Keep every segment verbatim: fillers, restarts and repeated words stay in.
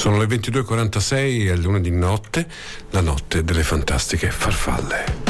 Sono le ventidue e quarantasei, è lunedì notte, la notte delle fantastiche farfalle.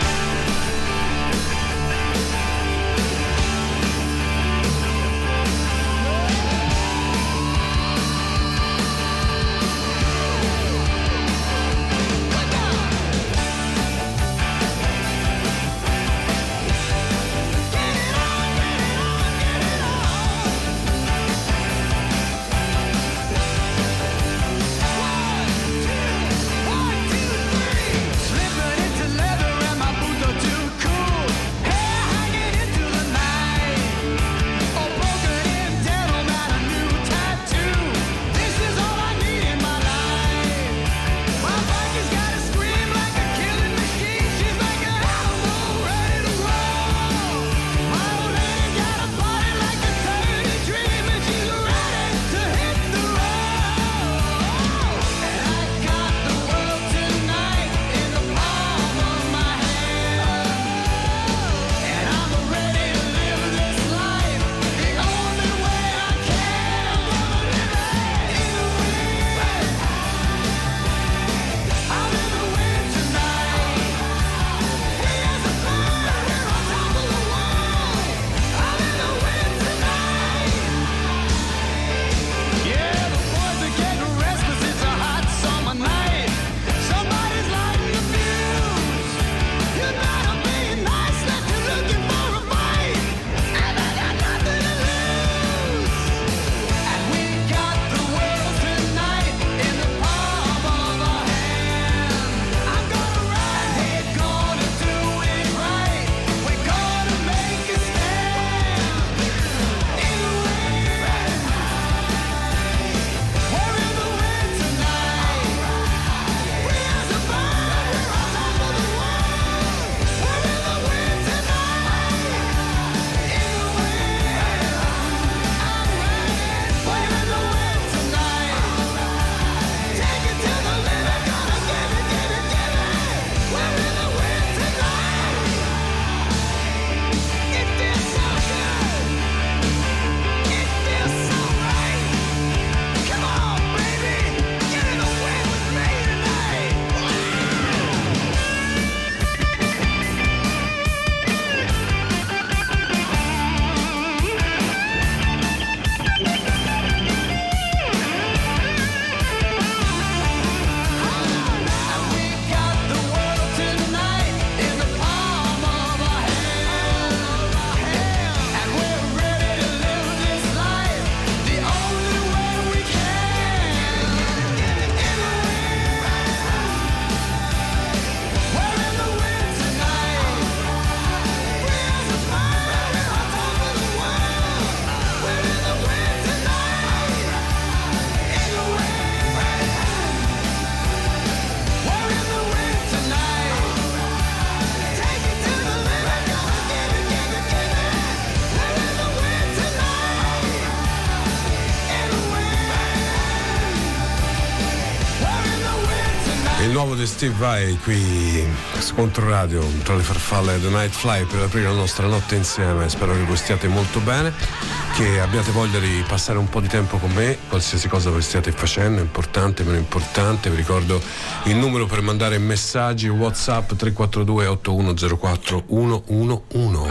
Nuovo di Steve Vai qui su Controradio tra le farfalle The Night Fly per aprire la nostra notte insieme. Spero che voi stiate molto bene, che abbiate voglia di passare un po' di tempo con me, qualsiasi cosa voi stiate facendo, importante, meno importante. Vi ricordo il numero per mandare messaggi WhatsApp tre quattro due otto uno zero quattro uno uno uno.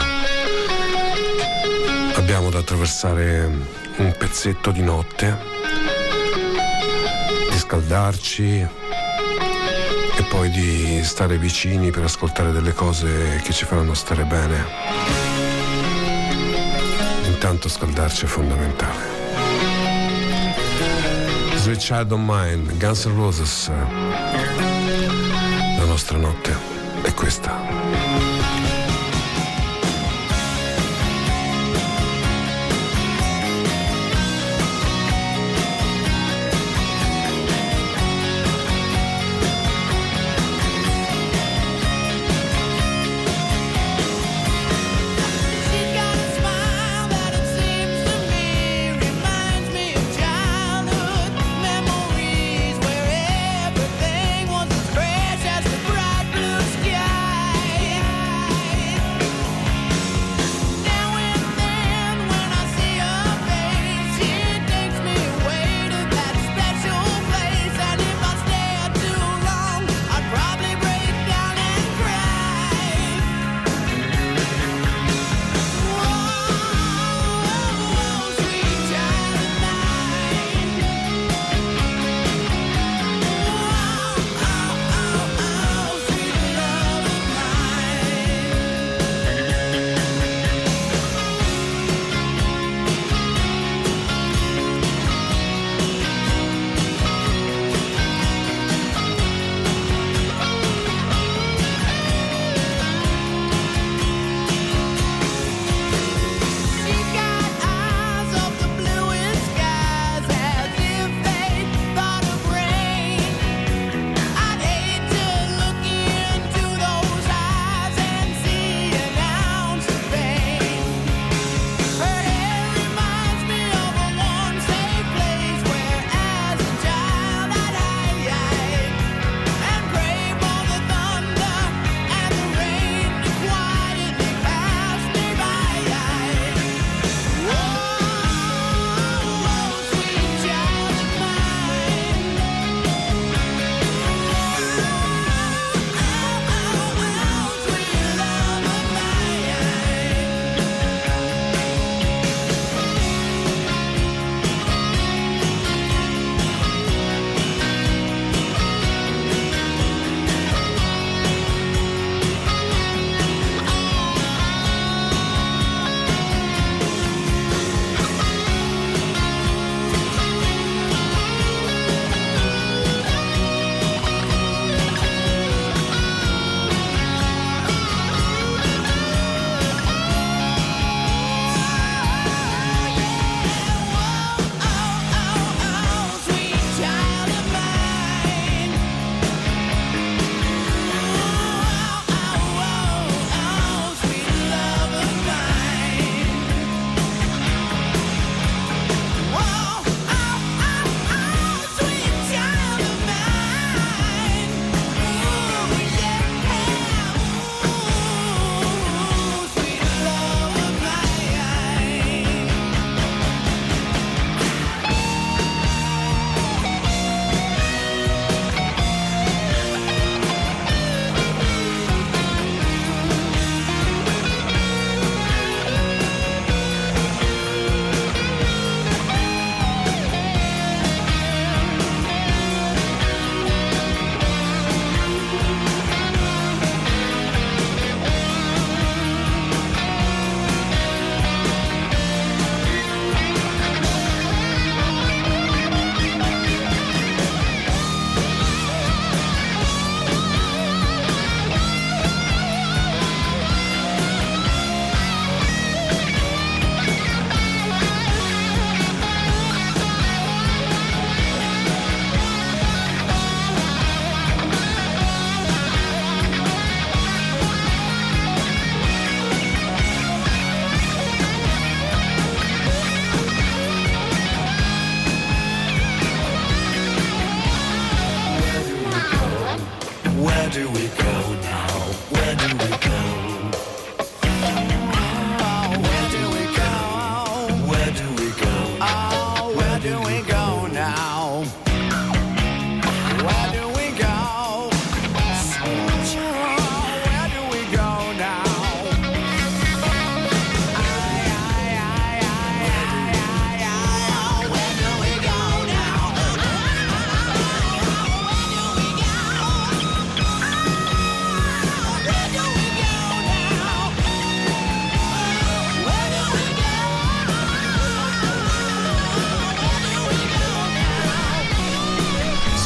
Abbiamo da attraversare un pezzetto di notte, di scaldarci e poi di stare vicini per ascoltare delle cose che ci faranno stare bene. Intanto scaldarci è fondamentale. Sweet Child of Mine, Guns N' Roses. La nostra notte è questa. Everything was as fresh as the bright blue sky.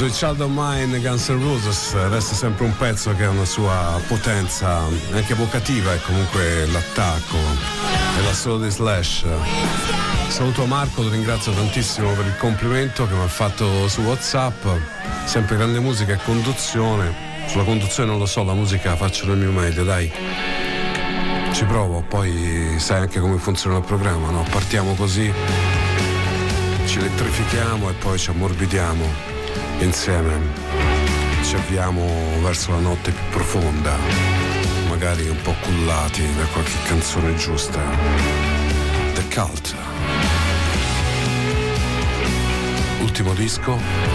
Sweet Child of Mine, Guns N' Roses, resta sempre un pezzo che ha una sua potenza anche evocativa e comunque l'attacco e la solo di Slash. Saluto Marco, lo ringrazio tantissimo per il complimento che mi ha fatto su WhatsApp, sempre grande musica e conduzione. Sulla conduzione non lo so, la musica faccio del mio meglio, dai. Ci provo, poi sai anche come funziona il programma, no? Partiamo così, ci elettrifichiamo e poi ci ammorbidiamo insieme, ci avviamo verso la notte più profonda, magari un po' cullati da qualche canzone giusta. The Cult, ultimo disco.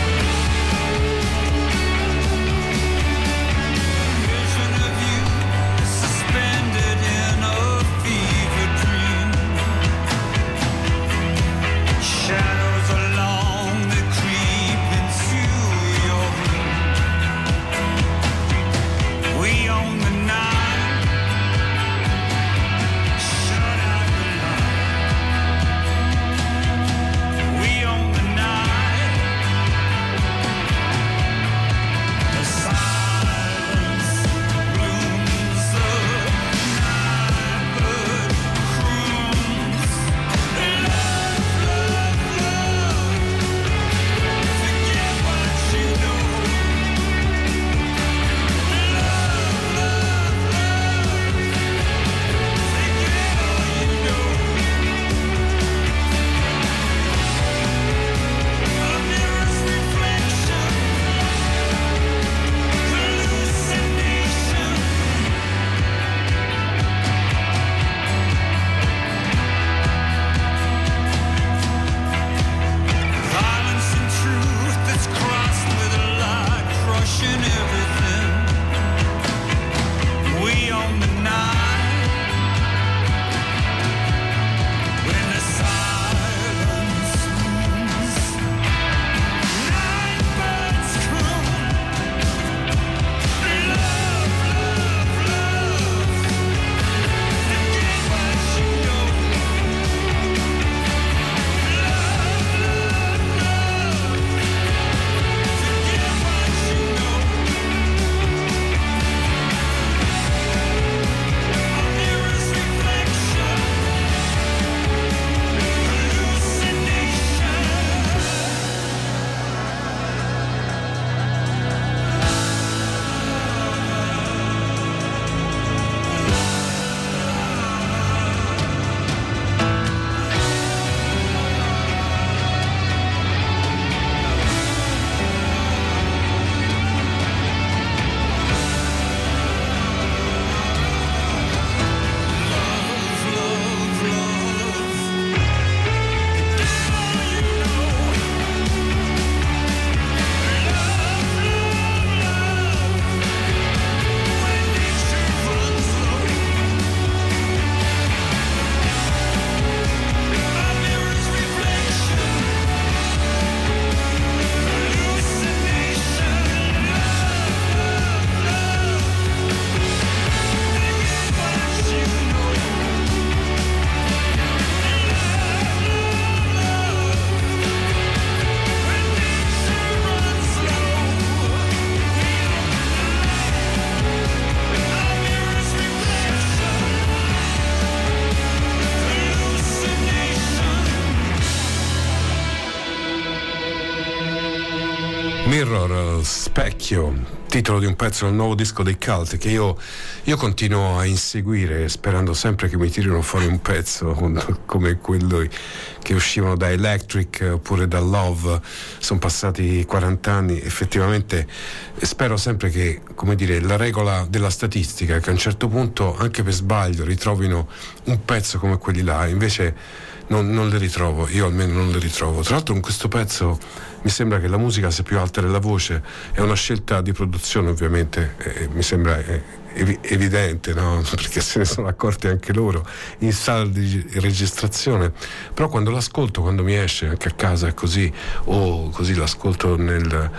Mirror, Specchio, titolo di un pezzo del nuovo disco dei Cult che io, io continuo a inseguire sperando sempre che mi tirino fuori un pezzo come quello che uscivano da Electric oppure da Love. Sono passati quaranta anni, effettivamente spero sempre che, come dire, la regola della statistica, che a un certo punto anche per sbaglio ritrovino un pezzo come quelli là, invece Non, non le ritrovo, io almeno non le ritrovo. Tra l'altro in questo pezzo mi sembra che la musica sia più alta della voce, è una scelta di produzione ovviamente, eh, mi sembra eh, ev- evidente, no? Perché se ne sono accorti anche loro in sala di registrazione, però quando l'ascolto, quando mi esce anche a casa è così, o così l'ascolto nel,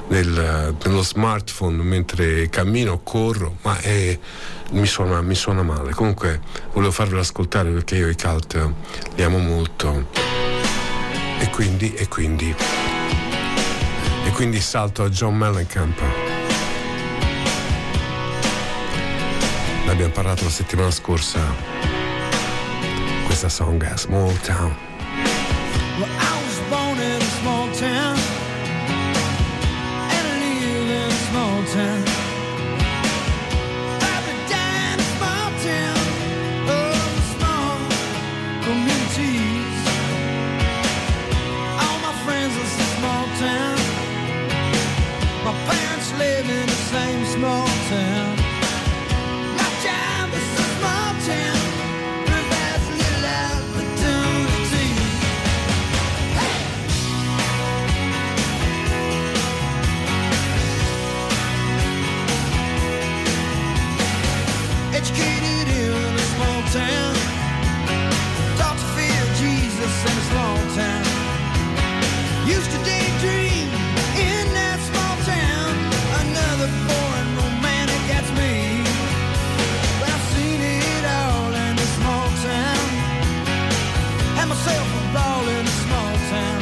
nel, nello smartphone mentre cammino o corro, ma è, mi suona, mi suona male. Comunque volevo farvelo ascoltare perché io i Cult li amo molto e quindi e quindi E quindi salto a John Mellencamp. Ne abbiamo parlato la settimana scorsa. Questa song è Small Town. Well, I was born in a small town and I live in a small town. Probably die in a small town. Oh, small communities. All my friends live in a small town. My parents live in the same small town. My job is a small town. Provides little opportunity. Hey! Educated in a small town. Taught to fear Jesus in a small town. Used to daydream in that small town. Another boring romantic, that's me. But I've seen it all in a small town. Had myself a ball in a small town.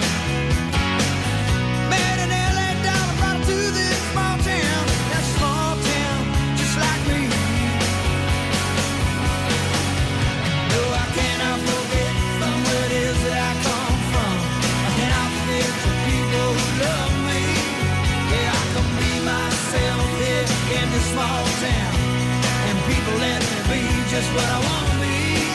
Met an L A dollar, brought her to this small town. That small town, just like me. No, I cannot forget from where it is that I come from. I cannot forget the people who love me. Yeah, I can be myself here in this small town. And people let me be just what I want to be.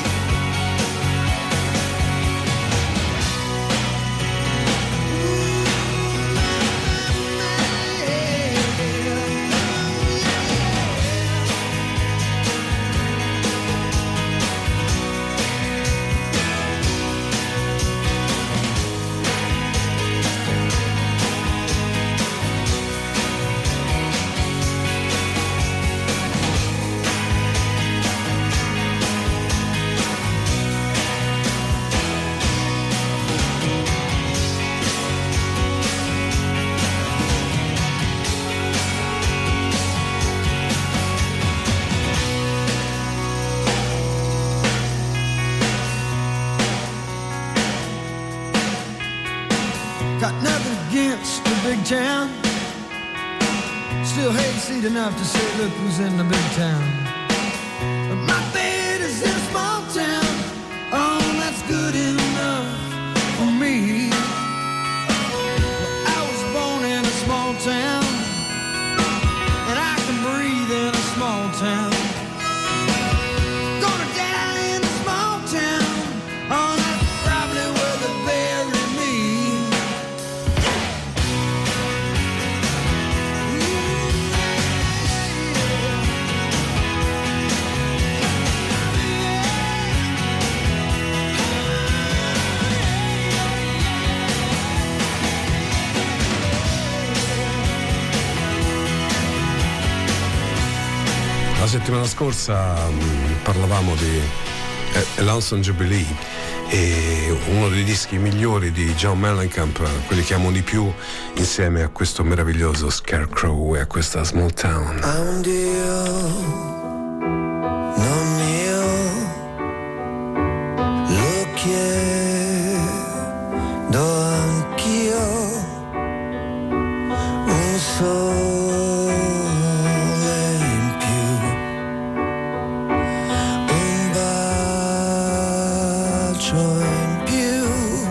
Got nothing against the big town. Still hayseed enough to say, look who's in the big town. But my bed is in a small town. Oh, that's good enough for me. Well, I was born in a small town, and I can breathe in a small town. Gonna die in a small town. Oh, that's probably where they bury me. La settimana scorsa mh, parlavamo di eh, Lonesome Jubilee, e uno dei dischi migliori di John Mellencamp, quelli che amo di più, insieme a questo meraviglioso Scarecrow e a questa Small Town. A un Dio non mio lo chiedo anch'io, un sole in più, un bacio in più,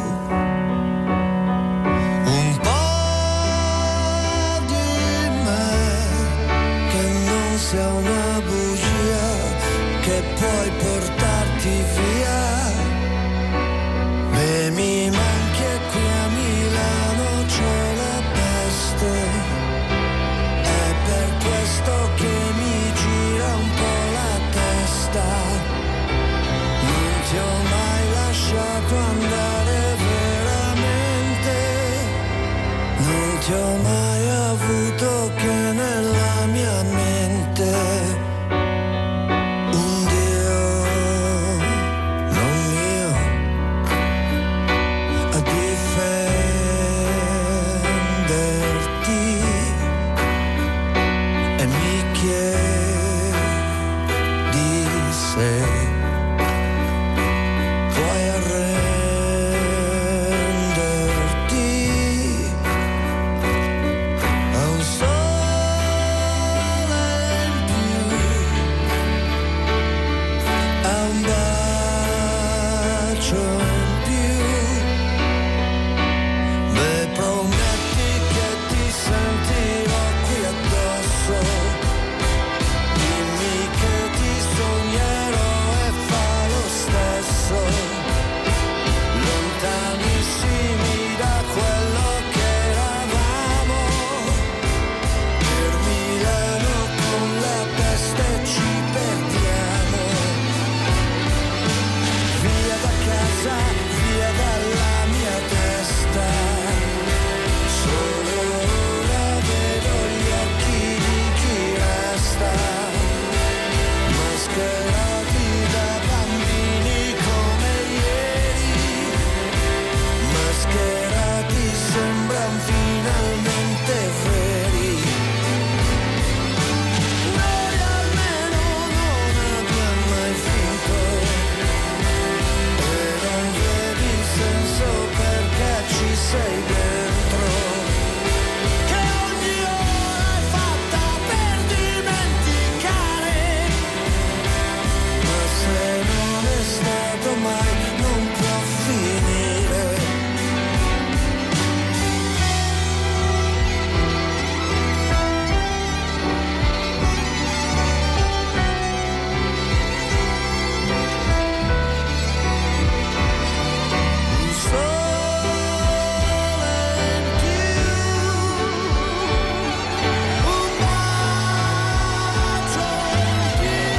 un po' di me che non sia una bugia, che puoi portarti via. Beh, mi manchi e qui a Milano c'è la peste, è per questo che mi gira un po' la testa. Non ti ho mai lasciato andare veramente, non ti ho mai avuto che nella mia mente. Un Dio non mio a difenderti e mi chiedi se puoi arrenderti bacio in più. Beh, prometti che ti sentirò qui addosso. Dimmi che ti sognerò e fa lo stesso. Lontanissimi da quello che eravamo. Per Milano con la peste ci perdiamo. Via da casa, via dalla mia testa. Solo ora vedo gli occhi di chi resta. Mascherati da bambini come ieri. Mascherati sembran finalmente veri. Noi almeno non abbiamo mai finto. E non vedi senso perché ci sei dentro. Che ogni ora è fatta per dimenticare. Ma se non è stato mai non può finire. Un sole in più, un bacio in più.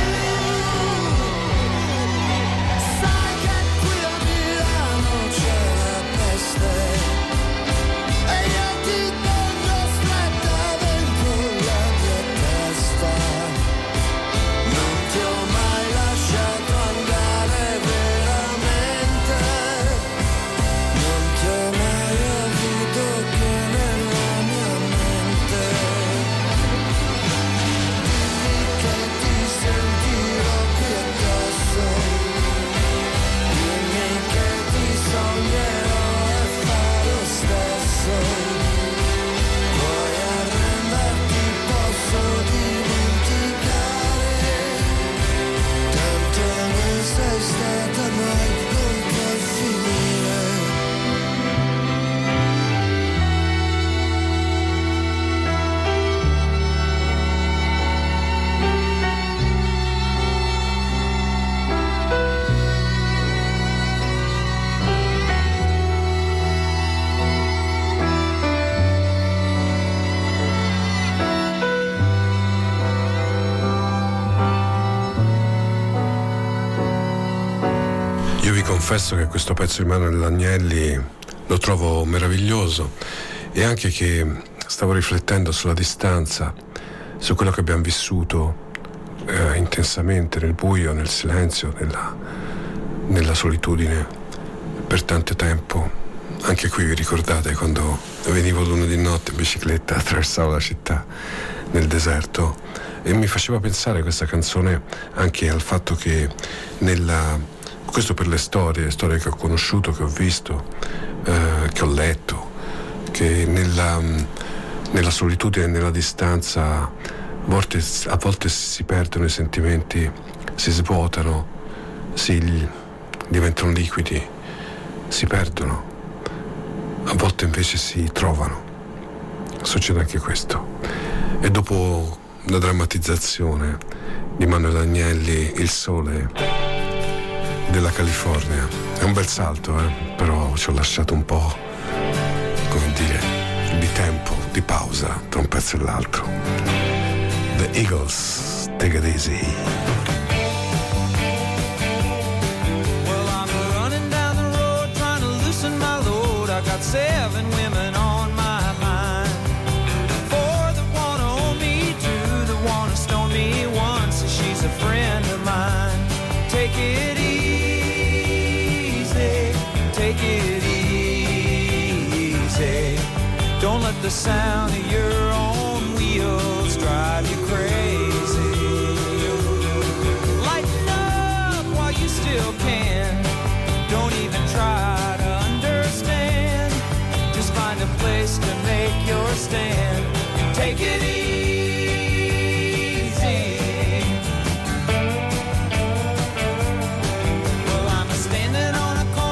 Sai che qui a Milano c'è la peste e io ti tengo stretta dentro la mia testa. Non ti ho mai lasciato andare veramente. Non ti ho mai avuto che nella mia mente. Dimmi che ti sentirò qui addosso. Dimmi che ti sognerò e fa lo stesso. Puoi arrenderti, posso dimenticare. Tanto non sei stata mai, non puoi finire. Io vi confesso che questo pezzo di Manuel Agnelli lo trovo meraviglioso, e anche che stavo riflettendo sulla distanza, su quello che abbiamo vissuto eh, intensamente nel buio, nel silenzio, nella, nella solitudine per tanto tempo. Anche qui vi ricordate quando venivo lunedì notte in bicicletta, attraversavo la città nel deserto, e mi faceva pensare questa canzone anche al fatto che nella questo per le storie, storie che ho conosciuto, che ho visto, eh, che ho letto, che nella, nella solitudine e nella distanza a volte, a volte si perdono i sentimenti, si svuotano, si diventano liquidi, si perdono, a volte invece si trovano. Succede anche questo. E dopo la drammatizzazione di Manuel Agnelli, Il sole della California, è un bel salto, eh? Però ci ho lasciato un po', come dire, di tempo, di pausa tra un pezzo e l'altro. The Eagles, Take It Easy. Well, I'm running down the road trying to loosen my load. I got seven women on my mind. Four that wanna own me, two that wanna stone me, one says she's a friend of mine. Take it easy. Take it easy. Don't let the sound of your own wheels drive you crazy. Lighten up while you still can. Don't even try to understand. Just find a place to make your stand. Take it easy. Well, I'm standing on a corner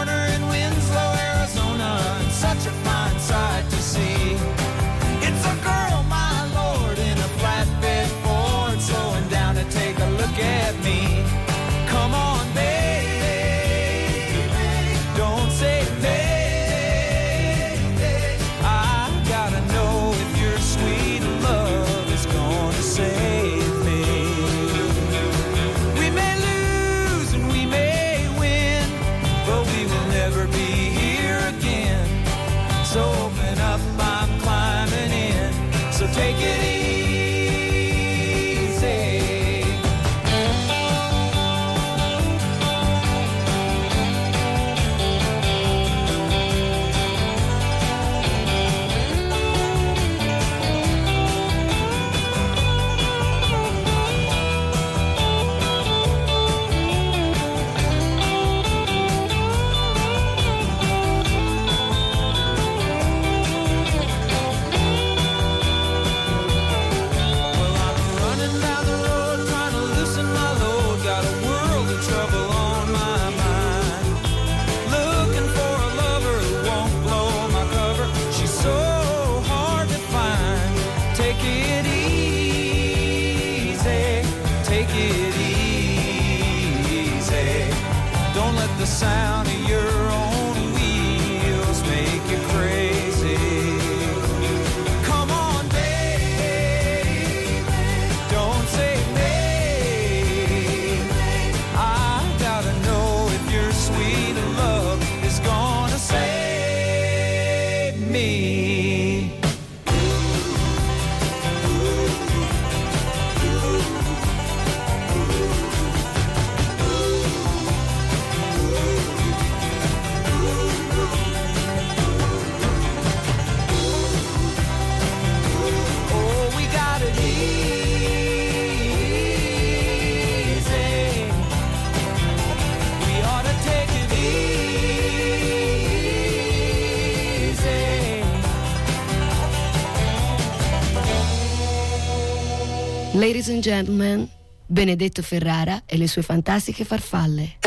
the sound of your own wheels make you crazy. Come on, baby, don't say maybe. I gotta know if your sweet love is gonna save me. Ladies and gentlemen, Benedetto Ferrara e le sue fantastiche farfalle.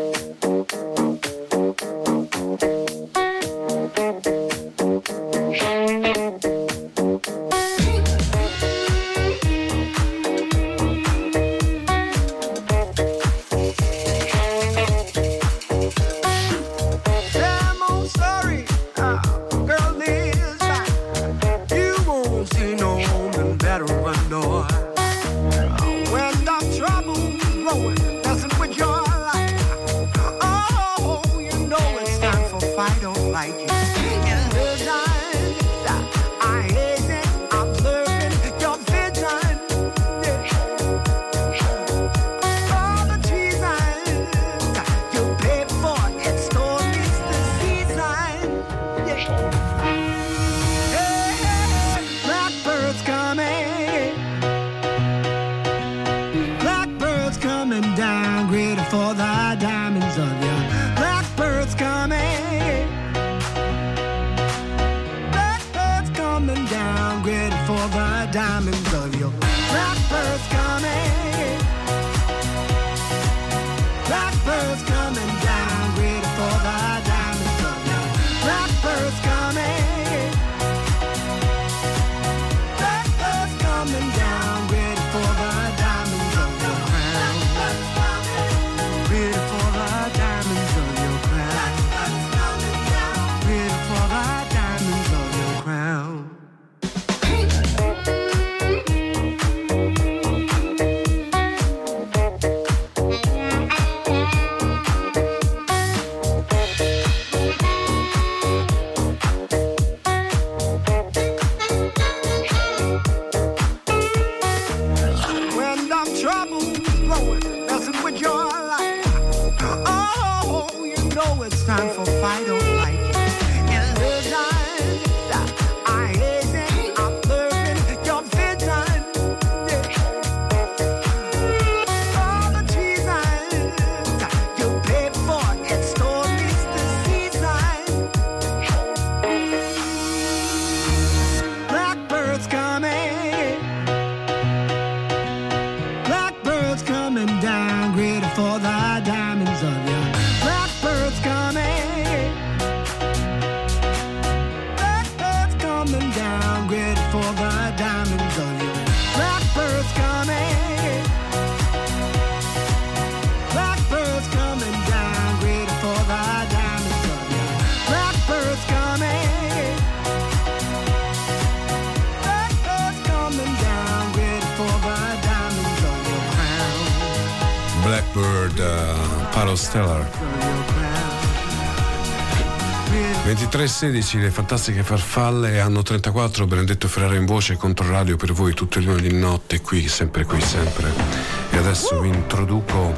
ventitré sedici le fantastiche farfalle, anno trentaquattro, Benedetto Ferrara in voce, Controradio per voi tutte le lune di notte, qui, sempre qui, sempre. E adesso vi introduco,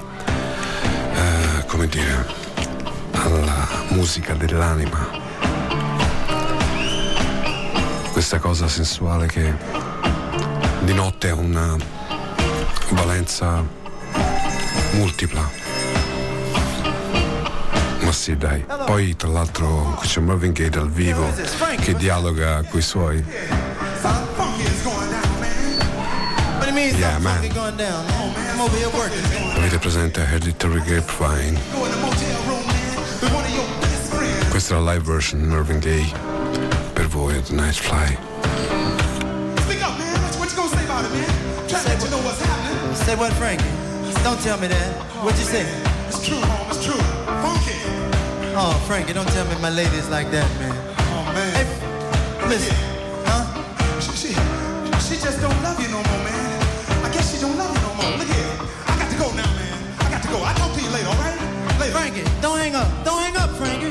eh, come dire, alla musica dell'anima. Questa cosa sensuale che di notte ha una valenza multipla. Ma sì, dai. Poi tra l'altro c'è Marvin Gaye dal vivo che dialoga coi suoi. Yeah, man. Avete presente Hereditary Grapevine? Questa è la live version Marvin Gaye per voi at The Night Fly. Speak up, man. What you gonna say about it, man? Try to let you know what's happening. Say what, Frankie? Don't tell me that. What'd you say? It's true, home. It's true. Funky. Oh, Frankie, don't tell me my lady's like that, man. Oh, man. Hey, listen, huh? She, she, she just don't love you no more, man. I guess she don't love you no more. Look here. I got to go now, man. I got to go. I'll talk to you later, all right? Later. Frankie, don't hang up. Don't hang up, Frankie.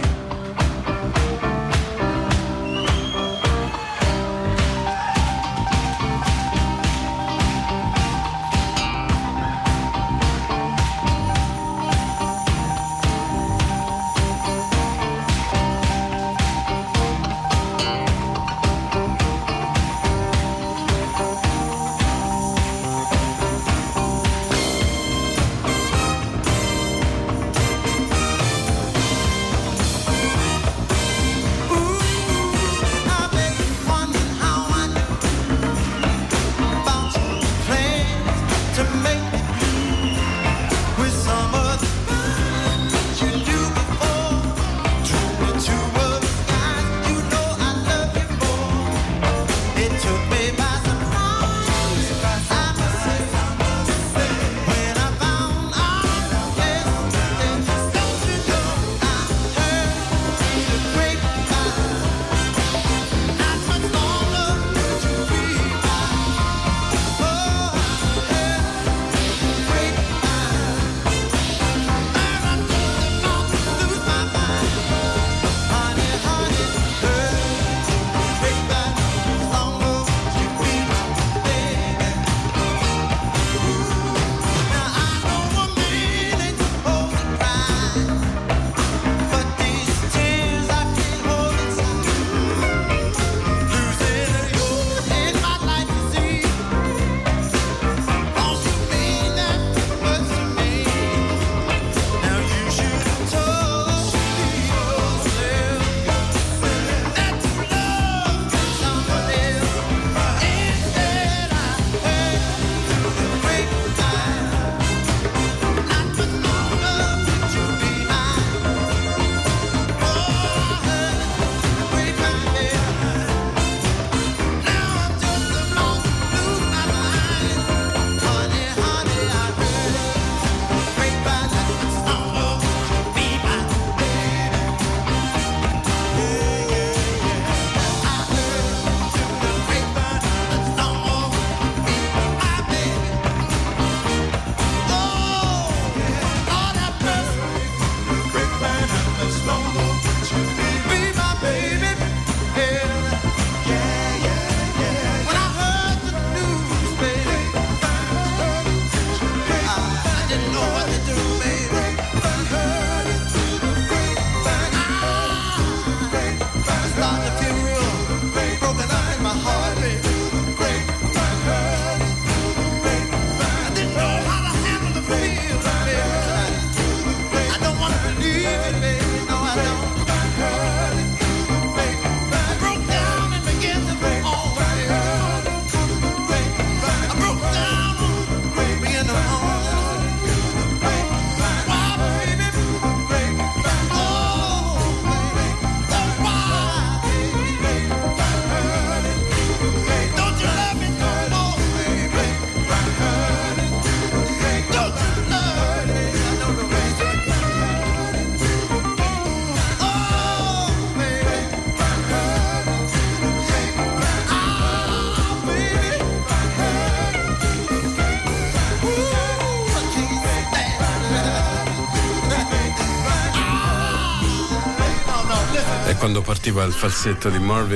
Quando partiva il falsetto di Marvin,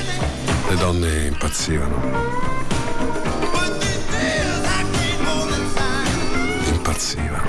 le donne impazzivano. Impazzivano.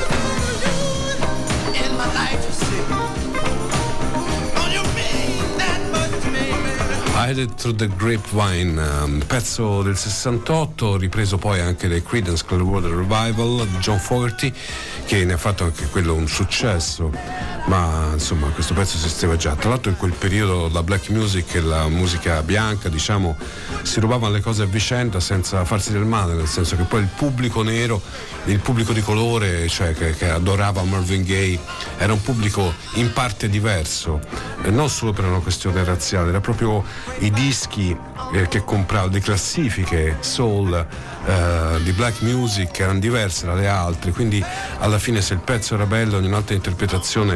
Hide Through the Grapevine, un pezzo del sessantotto, ripreso poi anche dai Creedence Clearwater Revival di John Fogerty, che ne ha fatto anche quello un successo, ma insomma questo pezzo esisteva già. Tra l'altro in quel periodo la black music e la musica bianca, diciamo, si rubavano le cose a vicenda senza farsi del male, nel senso che poi il pubblico nero, il pubblico di colore, cioè che, che adorava Marvin Gaye, era un pubblico in parte diverso, e non solo per una questione razziale, era proprio i dischi eh, che compravano, le classifiche soul eh, di black music erano diverse dalle altre, quindi alla fine se il pezzo era bello in un'altra interpretazione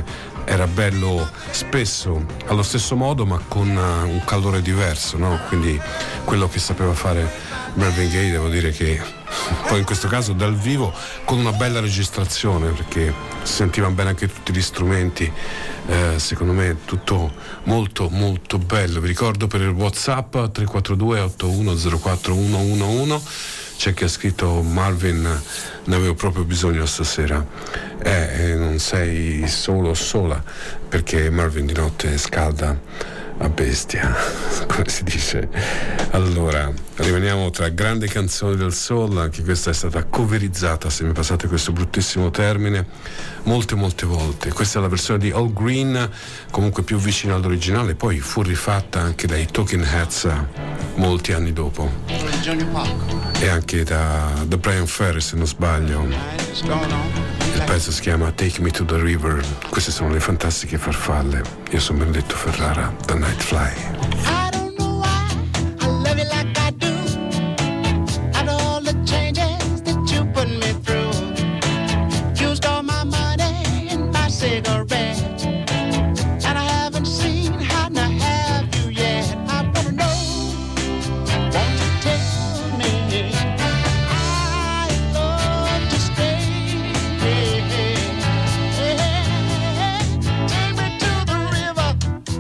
era bello spesso allo stesso modo ma con un calore diverso, no? Quindi quello che sapeva fare Marvin Gaye, devo dire che poi in questo caso dal vivo con una bella registrazione, perché si sentivano bene anche tutti gli strumenti, eh, secondo me tutto molto molto bello. Vi ricordo per il WhatsApp tre quattro due otto uno zero quattro uno uno uno, c'è chi ha scritto: Marvin, ne avevo proprio bisogno stasera. Eh, non sei solo o sola, perché Marvin di notte scalda a bestia, come si dice. Allora, rimaniamo tra grandi canzoni del soul. Anche questa è stata coverizzata, se mi passate questo bruttissimo termine, molte molte volte. Questa è la versione di All Green, comunque più vicina all'originale, poi fu rifatta anche dai Talking Heads molti anni dopo, e anche da, da Brian Ferry, se non sbaglio. Il pezzo si chiama Take Me to the River. Queste sono le fantastiche farfalle. Io sono Benedetto Ferrara, da Nightfly. I don't know why I love you like I do. Out of all the changes that you put me through, used all my money and my cigarettes, and I haven't seen how to have you yet. I wanna know, won't you tell me? I love to stay. Take me to the river,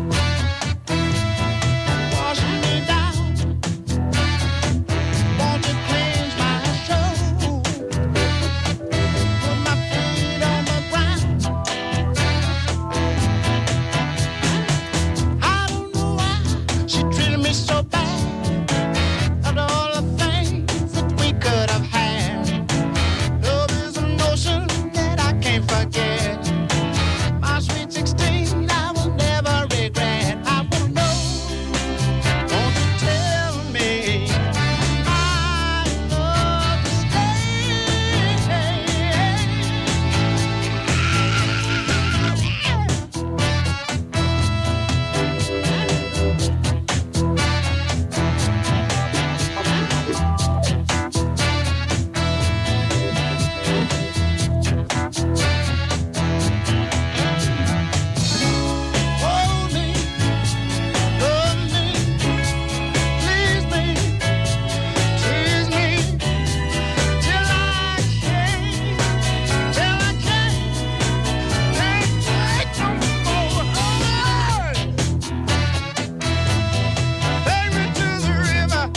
wash me down. Won't you cleanse my soul? Put my feet on the ground. I don't know why she treated me so bad. After all the things that we could have had, love is an ocean that I can't forget. My sweet sixteen, I will never regret. I wanna know, won't you tell me? I love to stay. Hold me, love me, please me, tease me, till I can't, till I can't, can't take no more. Take me to the river.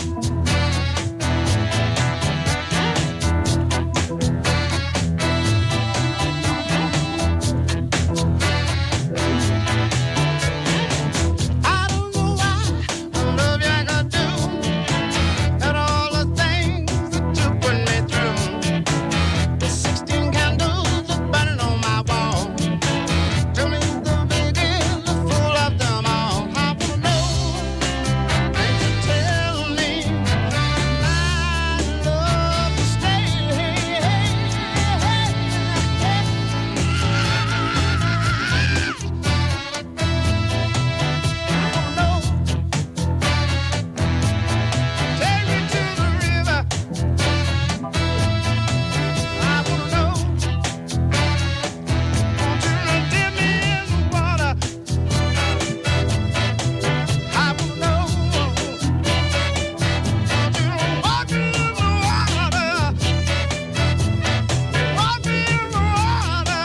I don't know why I love you like I do. And all the things that you put me through. The sixteen candles are burning on my wall. Tell me the biggest, the fool of them all. I wanna know, won't you tell me? I love to stay. Take me to the river. I wanna know, won't you dip me in the water? I wanna know, won't you walk me in the water? Walk me in the water.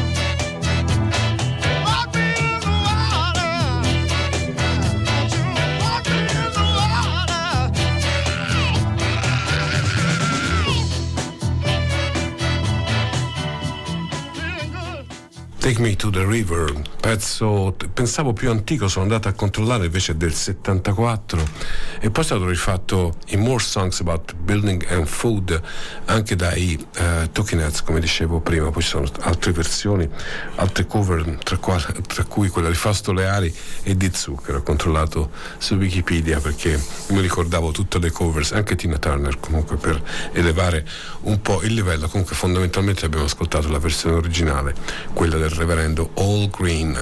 Walk me in the water. Won't you walk me in the water? Feeling good. Take Me to the River, pezzo pensavo più antico, sono andato a controllare, invece è del settantaquattro, e poi è stato rifatto in More Songs About Building and Food anche dai uh, Talking Heads, come dicevo prima. Poi ci sono altre versioni, altre cover, tra, qua, tra cui quella di Fausto Leali e di Zucchero. Ho controllato su Wikipedia perché mi ricordavo tutte le covers, anche Tina Turner, comunque per elevare un po' il livello. Comunque fondamentalmente abbiamo ascoltato la versione originale, quella del reverendo All Green.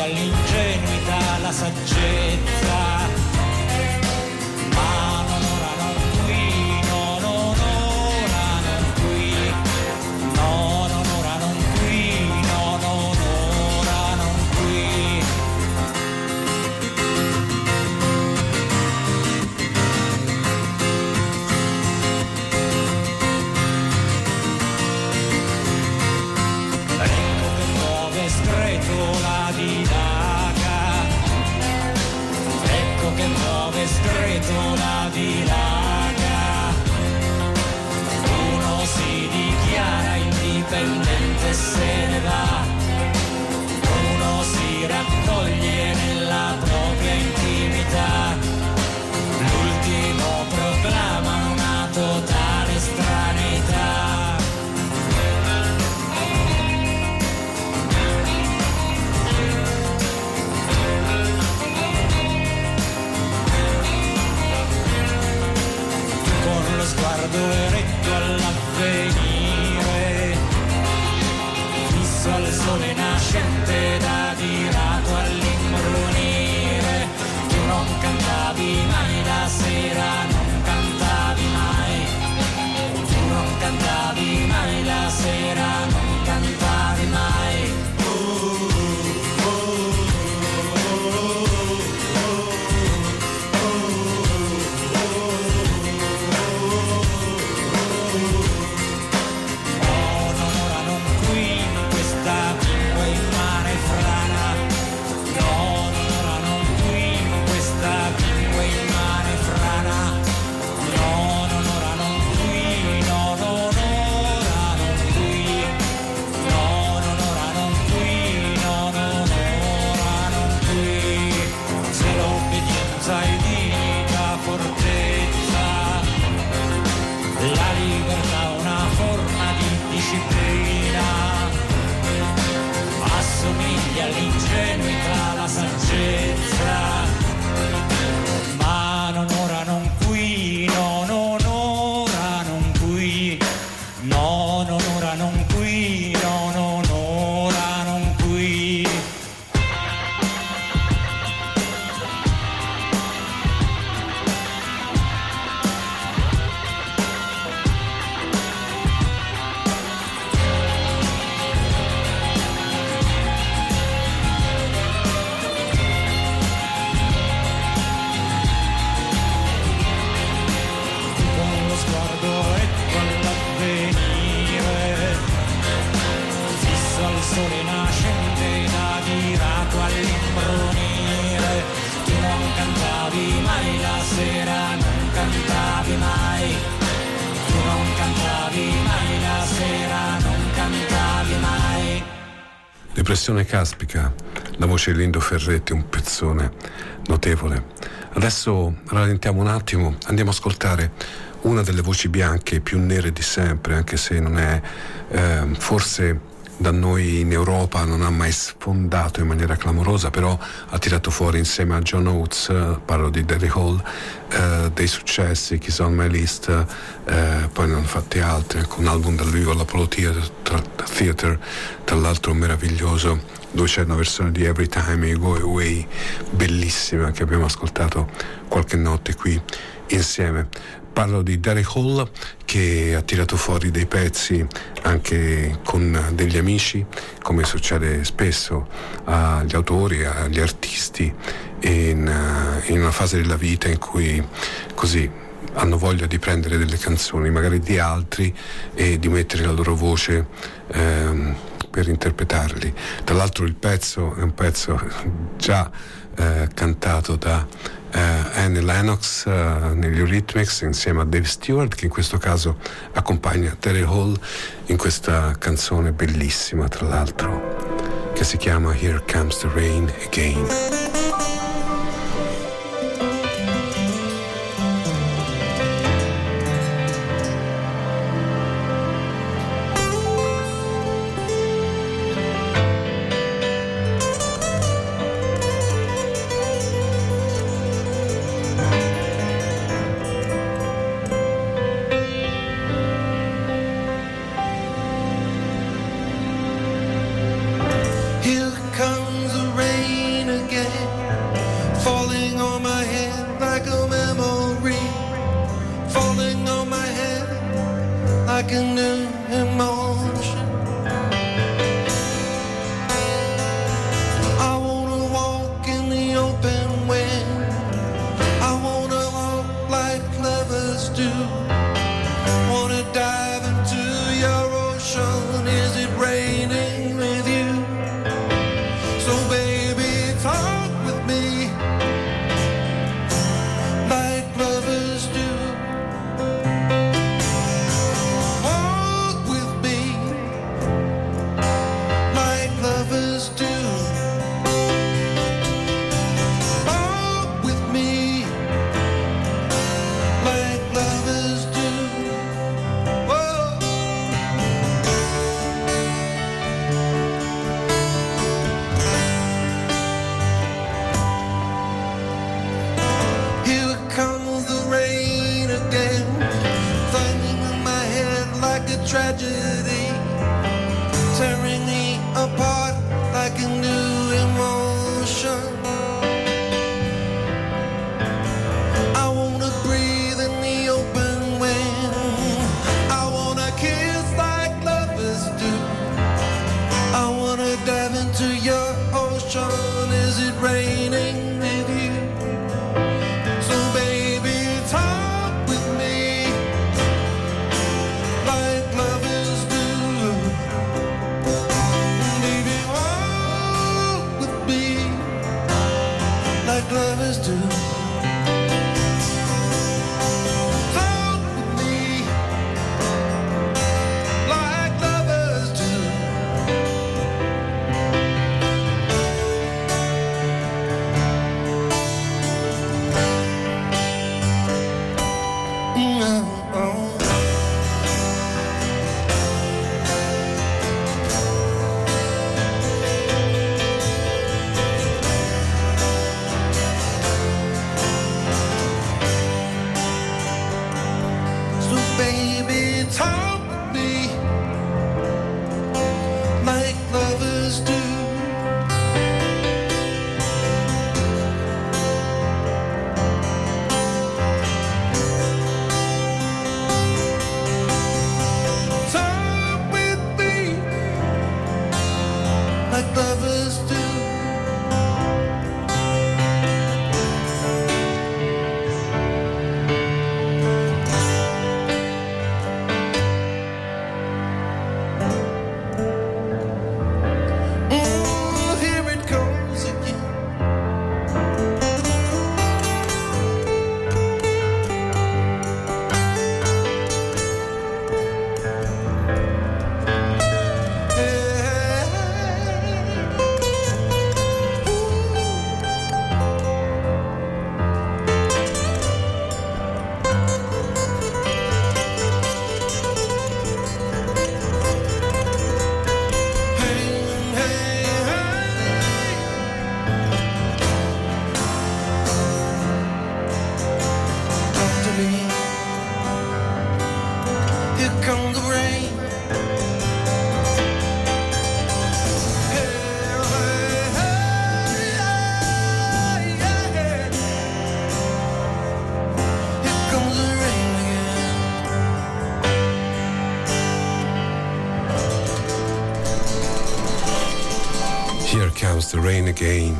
assomiglia all'ingenuità, la saggezza, ma non ora non qui, no, no, no, ora non qui, no, non ora non qui, no, no, no, ora non qui. Ecco che muove scretola di daga, ecco che muove scretola di daga. Uno si dichiara indipendente e se ne va, uno si raccoglie nella propria intimità, l'ultimo proclama una totale stranità. Con lo sguardo eretto all'avvenire, fisso al sole nascente da dirato all'imbrunire, tu non cantavi mai la sera, non cantavi mai, tu non cantavi mai la sera, non cantavi mai. Assomiglia all'ingenuità, la saggezza, ma non ora non qui, no, no, no, ora non qui, no, non ora non qui, no, no, no, ora non qui. Sole nascente da dirato all'imbrunire, tu non cantavi mai la sera, non cantavi mai, tu non cantavi mai la sera, non cantavi mai. Depressione caspica, la voce di Lindo Ferretti, un pezzone notevole. Adesso rallentiamo un attimo, andiamo a ascoltare una delle voci bianche più nere di sempre, anche se non è eh, forse da noi in Europa non ha mai sfondato in maniera clamorosa, però ha tirato fuori insieme a John Oates, eh, parlo di Daddy Hall, eh, dei successi, Kiss on My List, eh, poi ne hanno fatti altri, con un album dal vivo all'Apollo Theater, tra, Theater, tra l'altro meraviglioso, dove c'è una versione di Every Time You Go Away bellissima che abbiamo ascoltato qualche notte qui insieme. Parlo di Daddy Hall, che ha tirato fuori dei pezzi anche con degli amici, come succede spesso agli autori, agli artisti, in, in una fase della vita in cui così hanno voglia di prendere delle canzoni magari di altri e di mettere la loro voce ehm, per interpretarli. Tra l'altro il pezzo è un pezzo già eh, cantato da Uh, Annie Lennox uh, negli Eurythmics insieme a Dave Stewart, che in questo caso accompagna Terry Hall in questa canzone bellissima, tra l'altro, che si chiama Here Comes the Rain Again. Here comes the rain. raining with you. So baby, talk with me like lovers do. Baby, walk with me like lovers do. The Rain Again,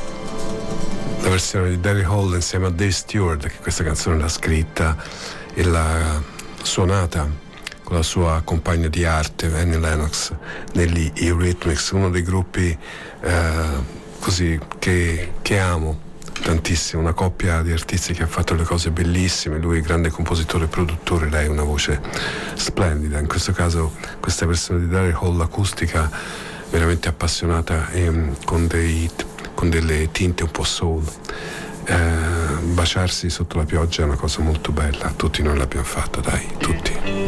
la versione di Daryl Hall insieme a Dave Stewart, che questa canzone l'ha scritta e l'ha suonata con la sua compagna di arte Annie Lennox negli Eurythmics, uno dei gruppi eh, così che, che amo tantissimo, una coppia di artisti che ha fatto le cose bellissime, lui grande compositore e produttore, lei una voce splendida. In questo caso questa versione di Daryl Hall acustica veramente appassionata e con, dei, con delle tinte un po' soul. Eh, baciarsi sotto la pioggia è una cosa molto bella, tutti noi l'abbiamo fatta, dai, tutti.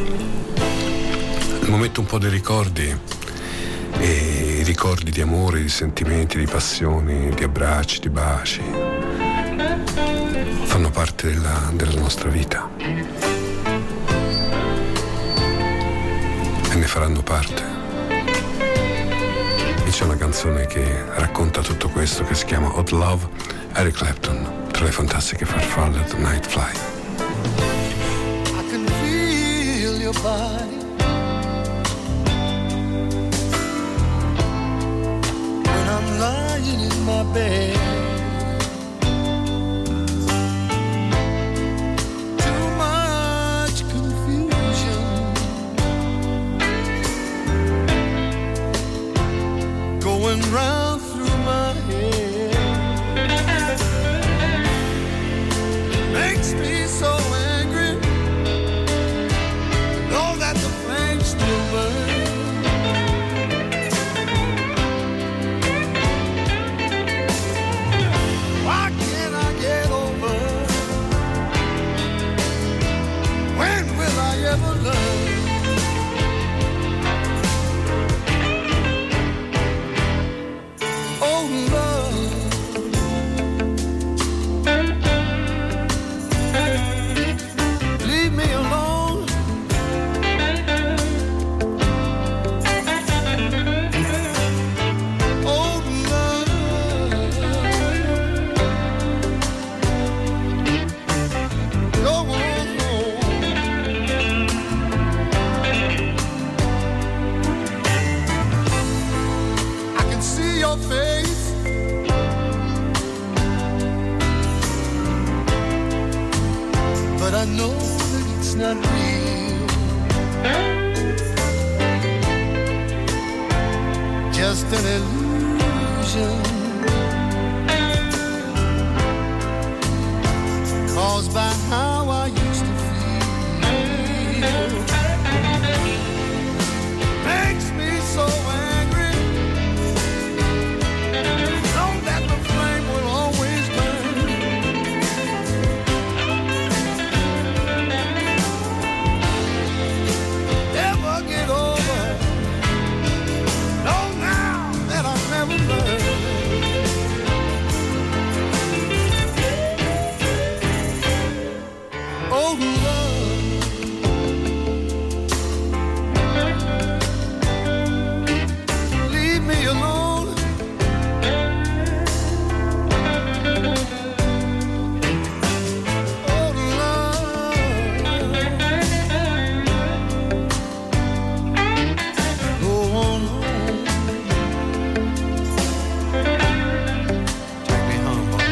Il momento un po' dei ricordi, e ricordi di amore, di sentimenti, di passioni, di abbracci, di baci, fanno parte della, della nostra vita e ne faranno parte. C'è una canzone che racconta tutto questo, che si chiama Hot Love, Eric Clapton, tra le fantastiche farfalle The Night Fly. I can feel your body when I'm lying in my bed. Too much confusion going round through my head. It makes me so angry to know that the flames still burn. Why can't I get over? When will I ever learn? just an illusion caused by how I used to feel. Makes me so angry, know that the flame will always burn. Never get over, know now that I've never learned. Oh, love, leave me alone. Oh, love, go on home. Take me home, boy.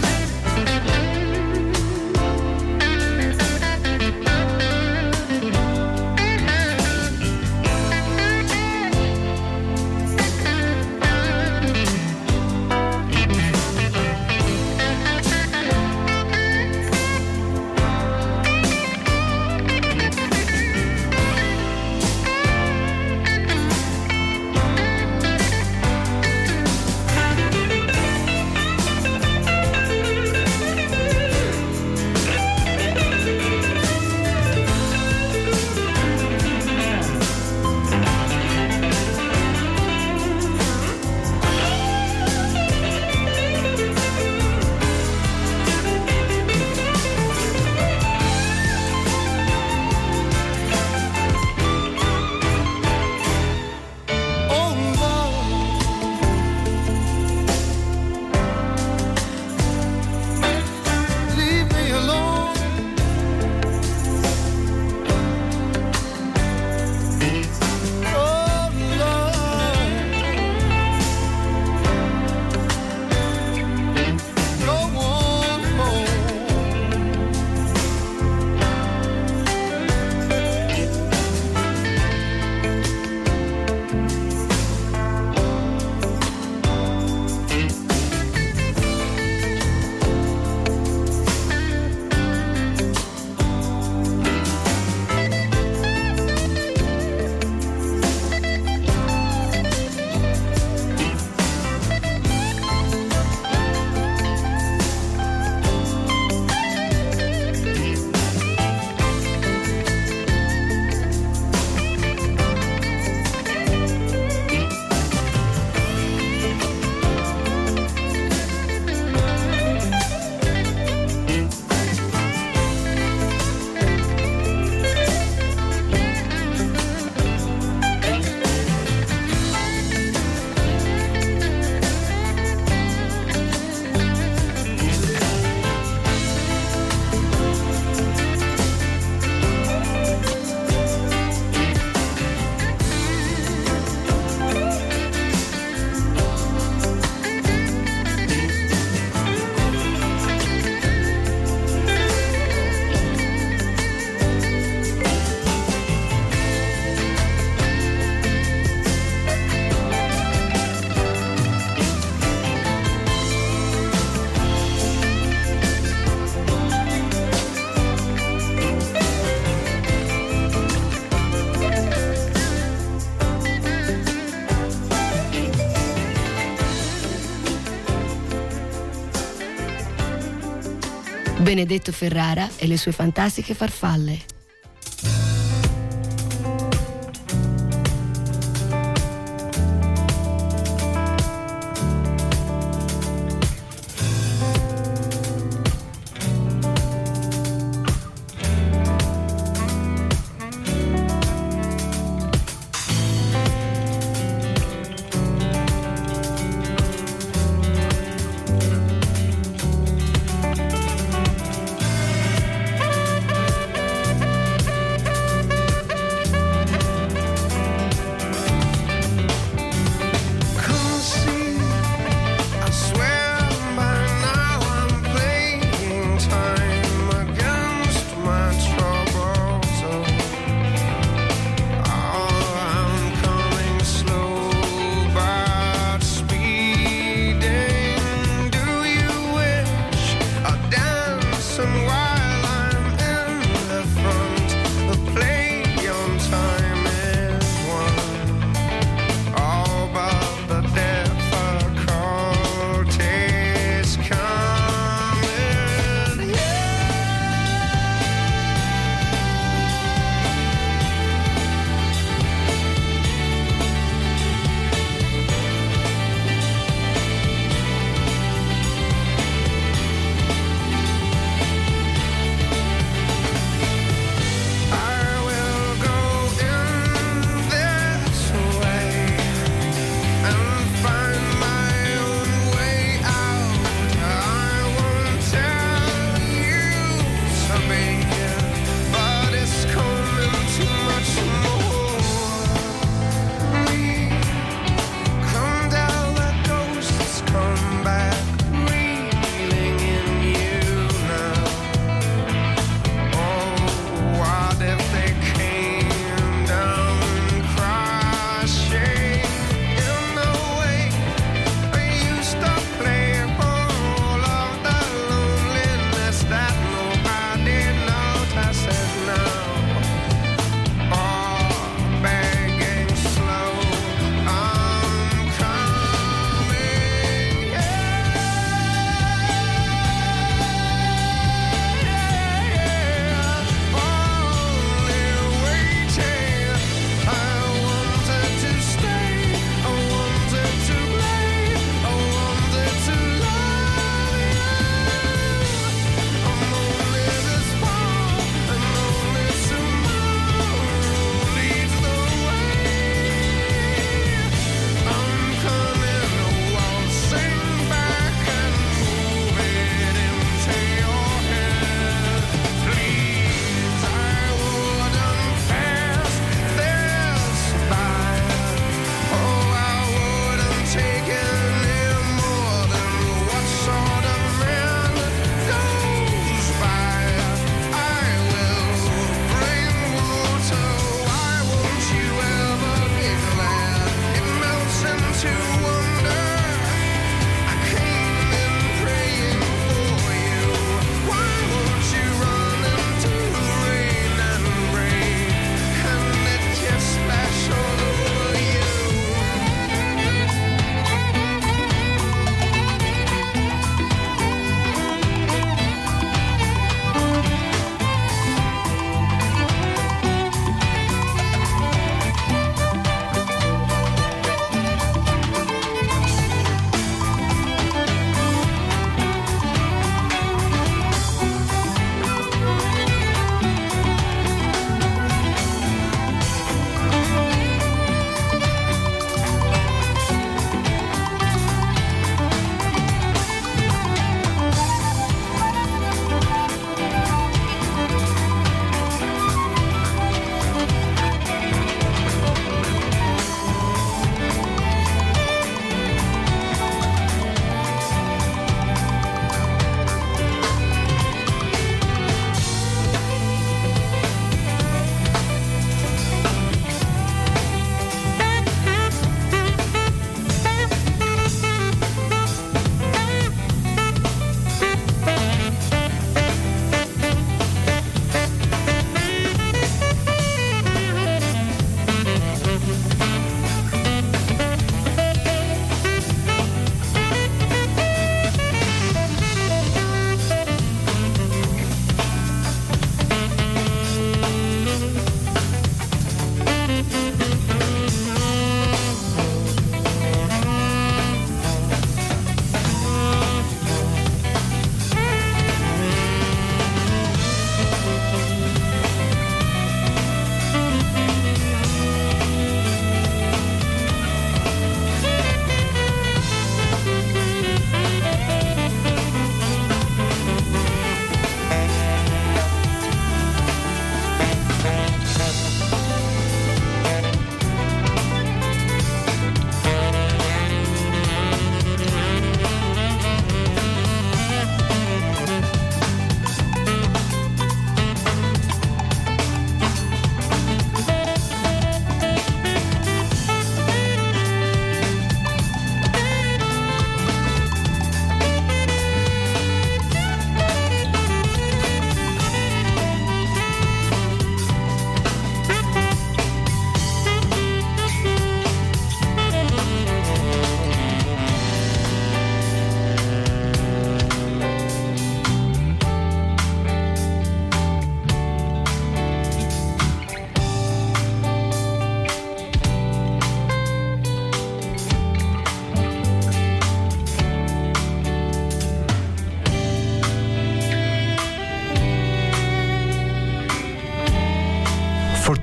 Benedetto Ferrara e le sue fantastiche farfalle.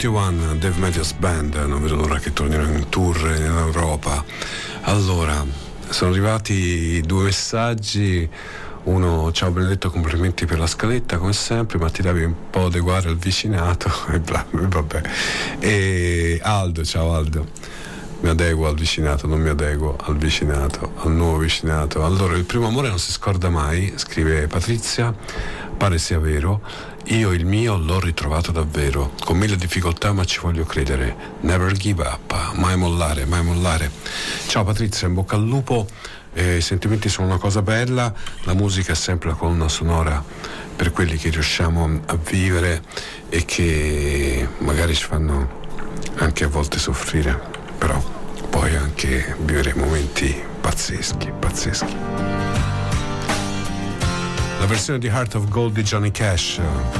quarantuno, Dave Matthews Band, non vedo l'ora che tornino in tour in Europa. Allora, sono arrivati due messaggi. Uno: ciao Benedetto, complimenti per la scaletta come sempre, ma ti devi un po' adeguare al vicinato e bla, vabbè. E Aldo, ciao Aldo, mi adeguo al vicinato, non mi adeguo al vicinato, al nuovo vicinato. Allora, il primo amore non si scorda mai, scrive Patrizia, pare sia vero, io il mio l'ho ritrovato davvero, con mille difficoltà ma ci voglio credere, never give up, mai mollare, mai mollare. Ciao Patrizia, in bocca al lupo. Eh, I sentimenti sono una cosa bella, la musica è sempre la colonna sonora per quelli che riusciamo a vivere e che magari ci fanno anche a volte soffrire, però poi anche vivere momenti pazzeschi, pazzeschi. La versione di Heart of Gold di Johnny Cash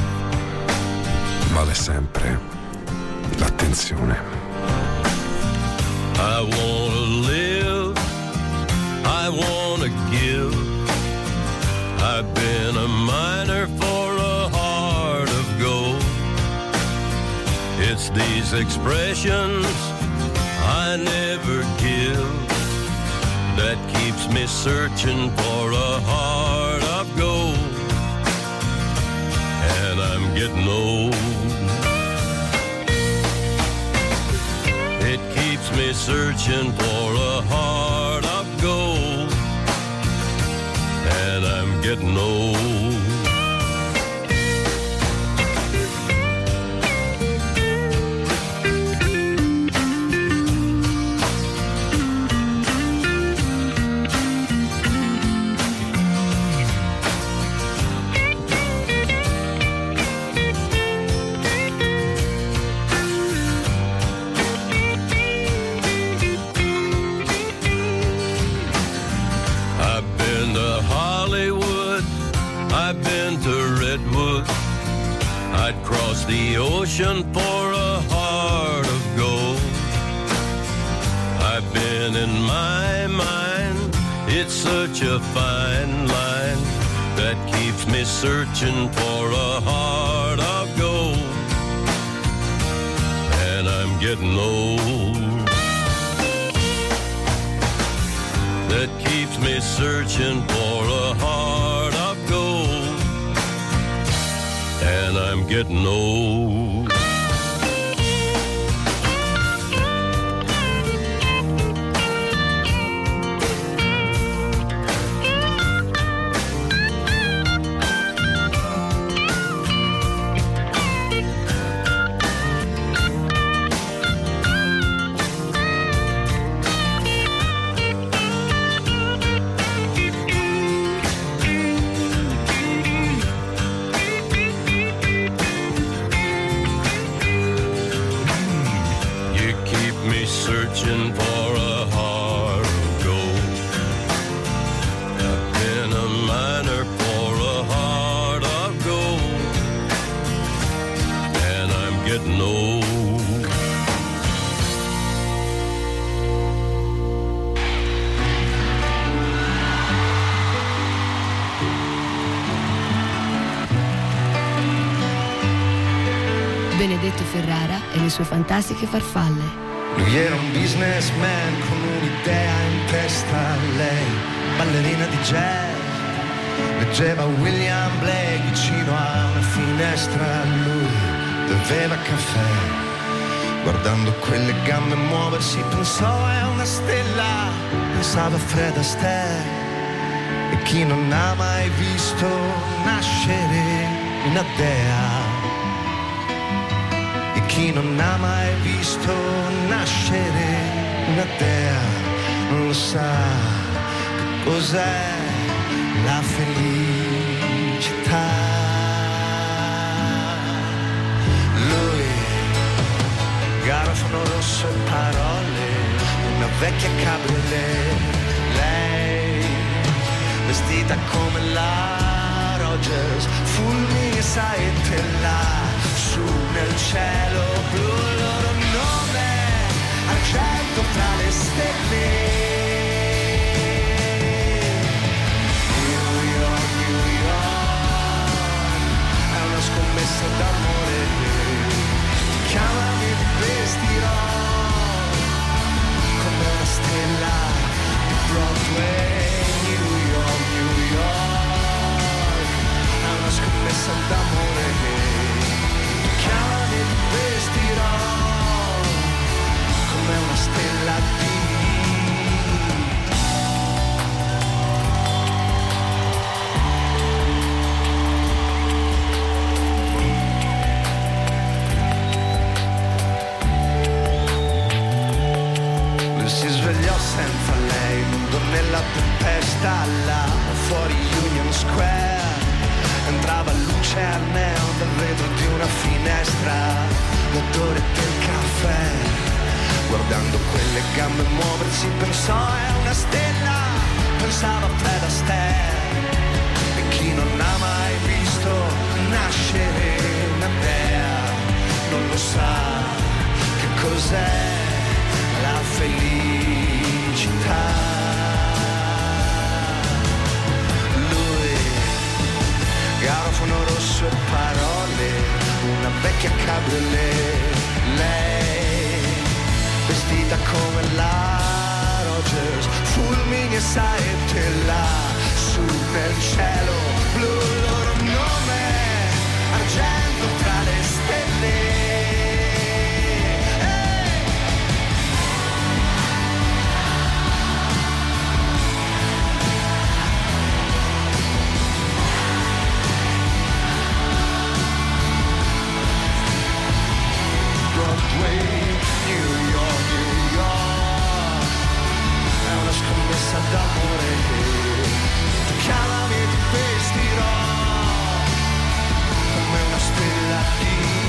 vale sempre l'attenzione. I wanna live, I wanna give. I've been a miner for a heart of gold. It's these expressions I never give that keeps me searching for a heart of gold. And I'm getting old. It keeps me searching for a heart of gold. And I'm getting old. I'd cross the ocean for a heart of gold. I've been in my mind, it's such a fine line that keeps me searching for a heart of gold. And I'm getting old. That keeps me searching for a heart of gold. And I'm getting old. Benedetto Ferrara e le sue fantastiche farfalle. Lui era un businessman con un'idea in testa, lei ballerina di jazz, leggeva William Blake vicino a una finestra, lui beveva caffè, guardando quelle gambe muoversi pensò è una stella, pensava a Fred Astaire, e chi non ha mai visto nascere una dea. Chi non ha mai visto nascere una dea non lo sa che cos'è la felicità. Lui, garofano rosso e parole, una vecchia cabriolet, lei vestita come la Rogers, fulmini e saettella su nel cielo blu, il loro nome argento tra le stelle. New York, New York, è una scommessa d'amore, ti chiama senza lei, mondo nella tempesta là fuori Union Square. Entrava luce al neon dal vetro di una finestra, l'odore del caffè. Guardando quelle gambe muoversi pensò è una stella, pensava a Fred Astaire. E chi non ha mai visto nascere una dea non lo sa che cos'è la felicità. Lui, garofano rosso e parole, una vecchia cabriolet. Lei, vestita come la Rogers, fulmini e saette là su nel cielo blu, il loro nome argento tra le stelle. D'amore, tu chiamami e ti vestirò come una stella di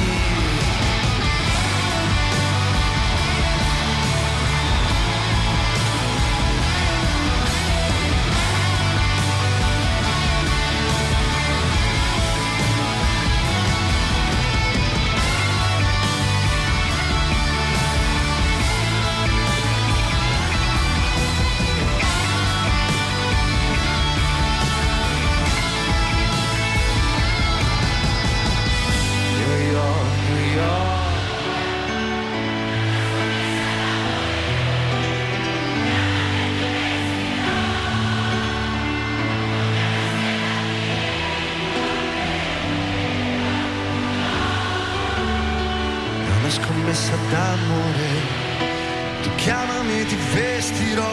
scommessa d'amore, tu chiamami e ti vestirò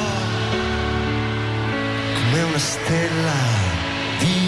come una stella di...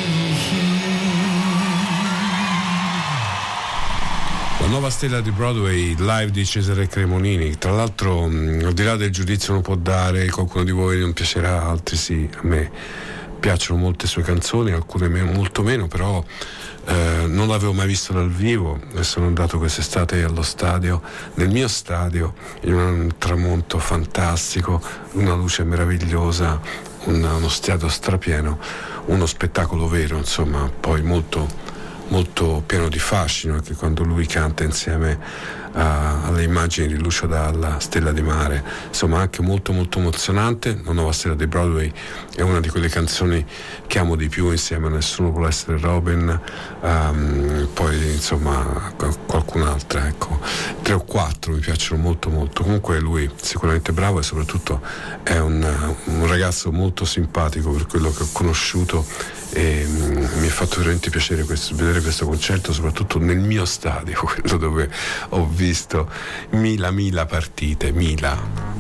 La nuova stella di Broadway, live di Cesare Cremonini. Tra l'altro, mh, al di là del giudizio non può dare, qualcuno di voi non piacerà, altri sì. A me piacciono molte sue canzoni, alcune me- molto meno, però eh, non l'avevo mai visto dal vivo e sono andato quest'estate allo stadio, nel mio stadio, in un tramonto fantastico, una luce meravigliosa, un, uno stadio strapieno, uno spettacolo vero, insomma, poi molto molto pieno di fascino, anche quando lui canta insieme a, alle immagini di Lucio Dalla, Stella di Mare, insomma anche molto molto emozionante. La nuova stella di Broadway è una di quelle canzoni che amo di più, insieme a Nessuno vuole essere Robin, um, poi insomma qualcun'altra, ecco, tre o quattro mi piacciono molto molto. Comunque lui sicuramente bravo e soprattutto è un, un ragazzo molto simpatico, per quello che ho conosciuto, e um, mi ha fatto veramente piacere questo, vedere questo concerto, soprattutto nel mio stadio, quello dove ho visto mila mila partite, mila.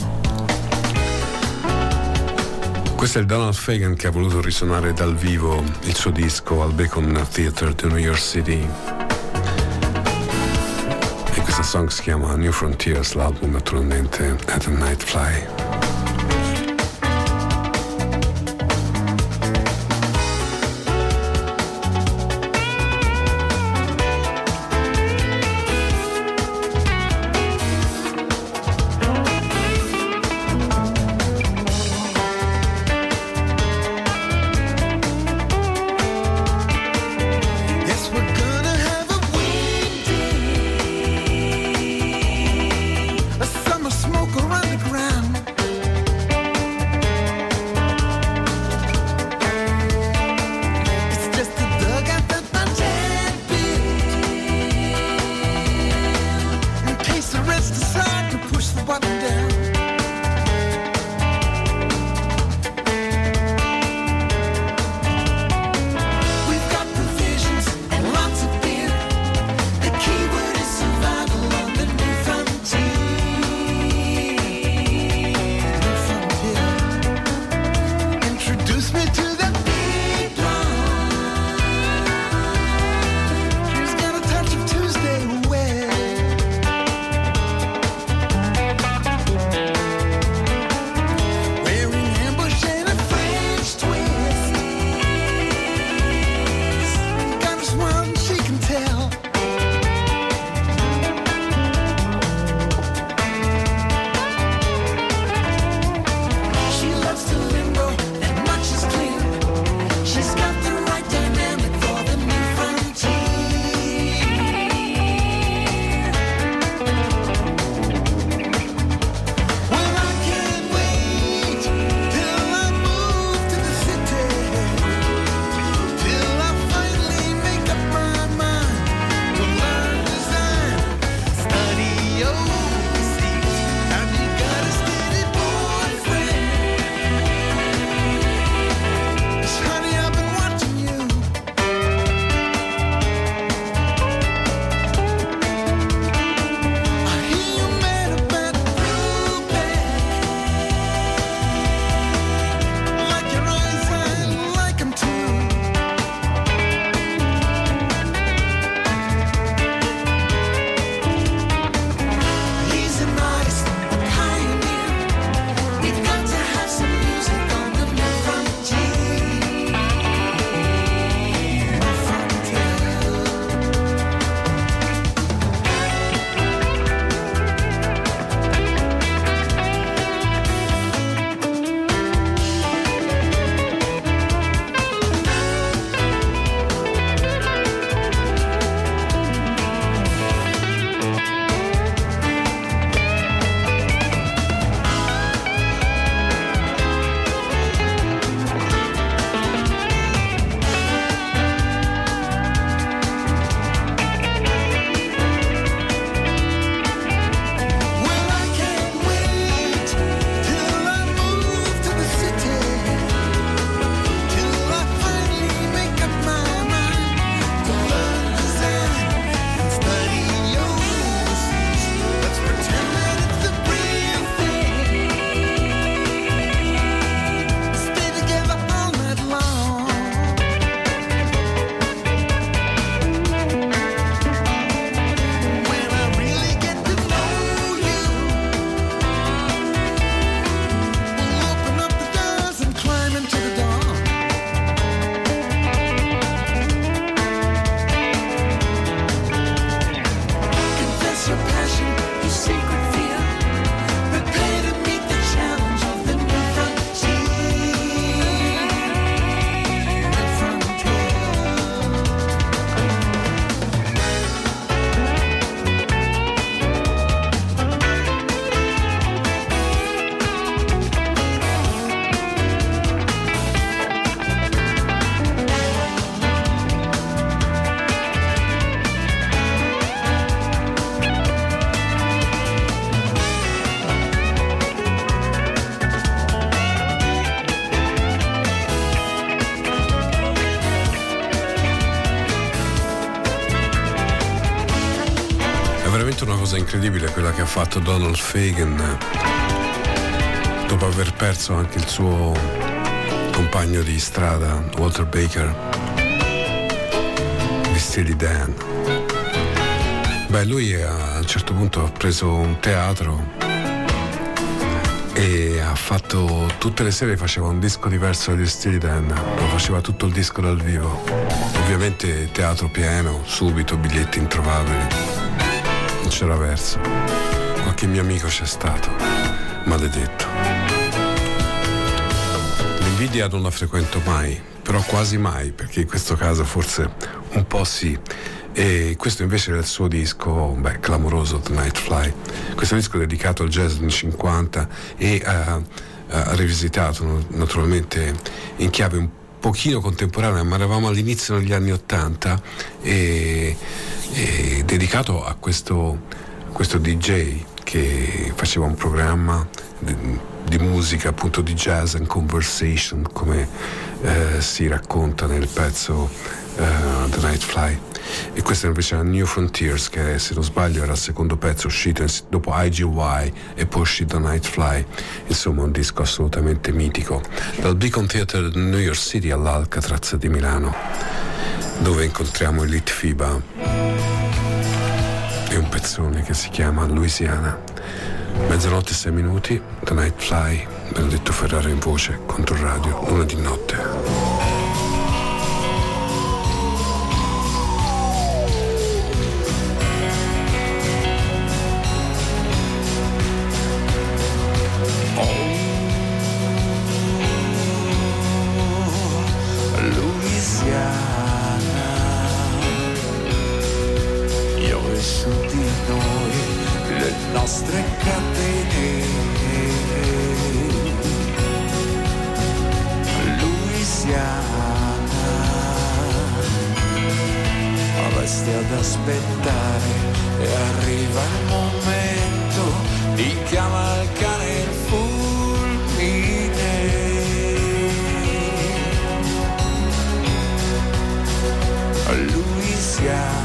Questo è il Donald Fagen che ha voluto risuonare dal vivo il suo disco al Bacon Theatre di New York City, e questa song si chiama New Frontiers, l'album naturalmente At a Night Fly. smoke around the ground. cosa incredibile quella che ha fatto Donald Fagen dopo aver perso anche il suo compagno di strada Walter Baker di Steely Dan. Beh, lui a un certo punto ha preso un teatro e ha fatto tutte le sere, faceva un disco diverso di Steely Dan, lo faceva tutto il disco dal vivo, ovviamente teatro pieno, subito biglietti introvabili, non c'era verso. Qualche mio amico c'è stato, maledetto. L'invidia non la frequento mai, però quasi mai, perché in questo caso forse un po' sì. E questo invece era il suo disco, beh, clamoroso, The Night Fly. Questo disco è dedicato al jazz anni cinquanta e ha, ha rivisitato naturalmente in chiave un pochino contemporanea, ma eravamo all'inizio degli anni ottanta, e, e dedicato a questo, a questo D J che faceva un programma di, di musica, appunto di jazz and conversation, come eh, si racconta nel pezzo uh, The Night Fly. E questo invece era New Frontiers, che se non sbaglio era il secondo pezzo uscito dopo I G Y e poi uscito Night Fly. Insomma, un disco assolutamente mitico, dal Beacon Theatre di New York City all'Alcatraz di Milano, dove incontriamo Elite Fiba e un pezzone che si chiama Louisiana. Mezzanotte e sei minuti, The Night Fly, Benedetto Ferrara in voce, Controradio, lunedì notte. Nostre catene, Louisiana, resti ad aspettare e arriva il momento di cavalcare il fulmine. Louisiana,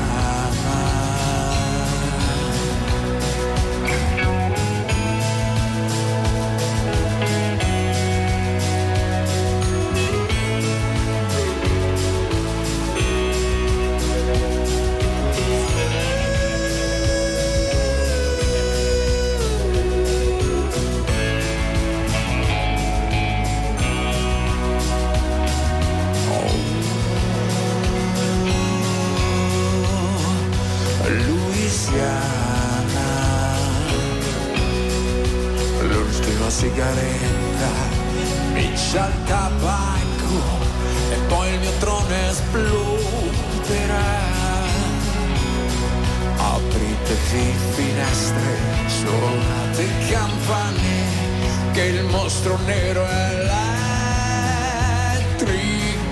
l'ultima sigaretta, miccia al tabacco e poi il mio trono esploderà. Apritevi finestre, suonate campane, che il mostro nero è elettrico.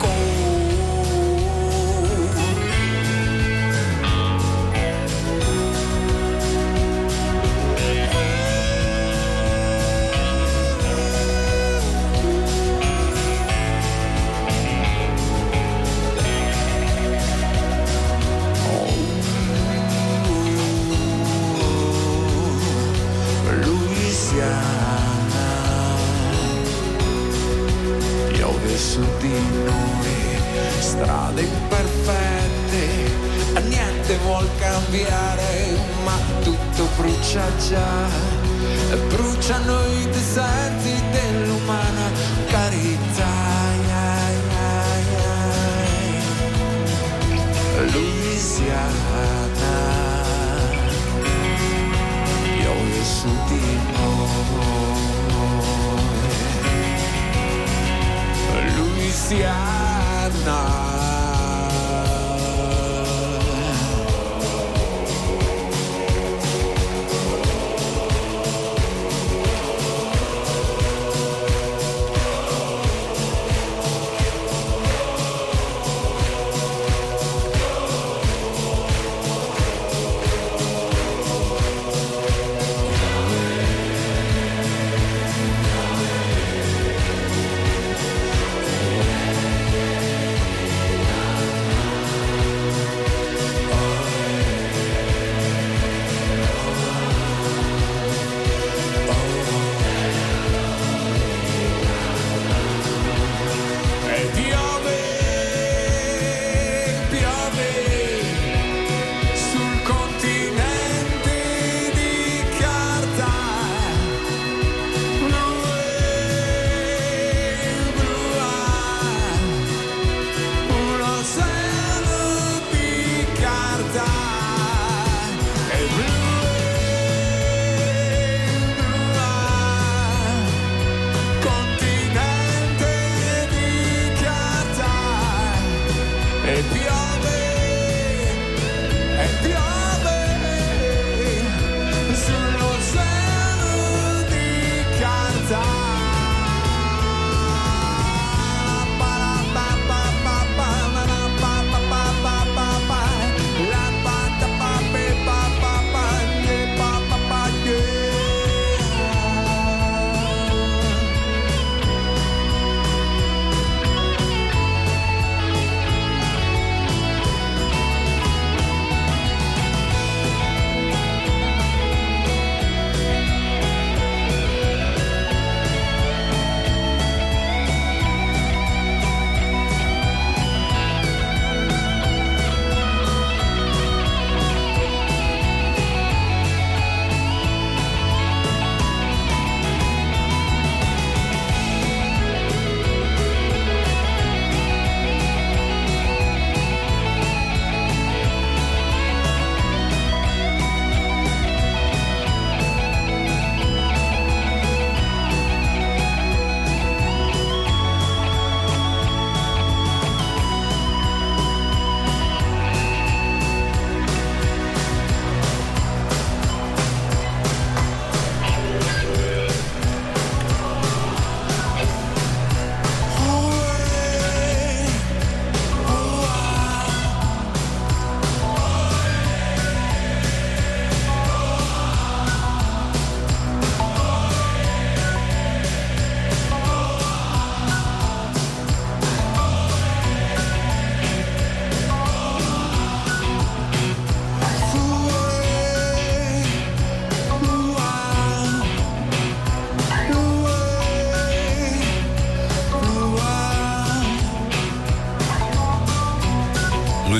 Su di noi strade imperfette, niente vuol cambiare, ma tutto brucia già, bruciano i deserti dell'umana carità. Louisiana, piove su di noi. Louisiana,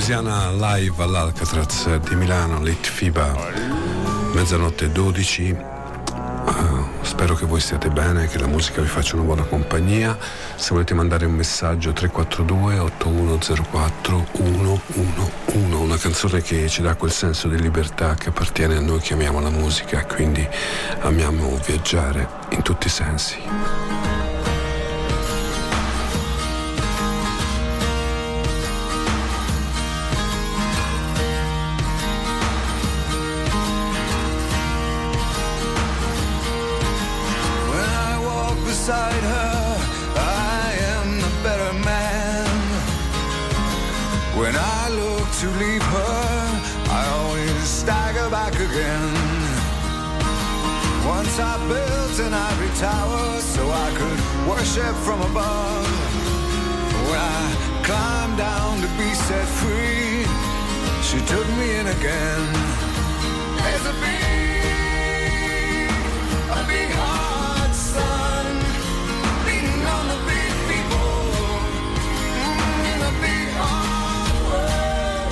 Louisiana live all'Alcatraz di Milano, Lit Fiba, mezzanotte e dodici. Uh, spero che voi stiate bene, che la musica vi faccia una buona compagnia. Se volete mandare un messaggio tre quattro due otto uno zero quattro uno uno uno, una canzone che ci dà quel senso di libertà che appartiene a noi che amiamo la musica e quindi amiamo viaggiare in tutti i sensi. Beside her, I am the better man. When I look to leave her, I always stagger back again. Once I built an ivory tower so I could worship from above. When I climbed down to be set free, she took me in again. There's a big, a big hard sun on the big people in the big hard world.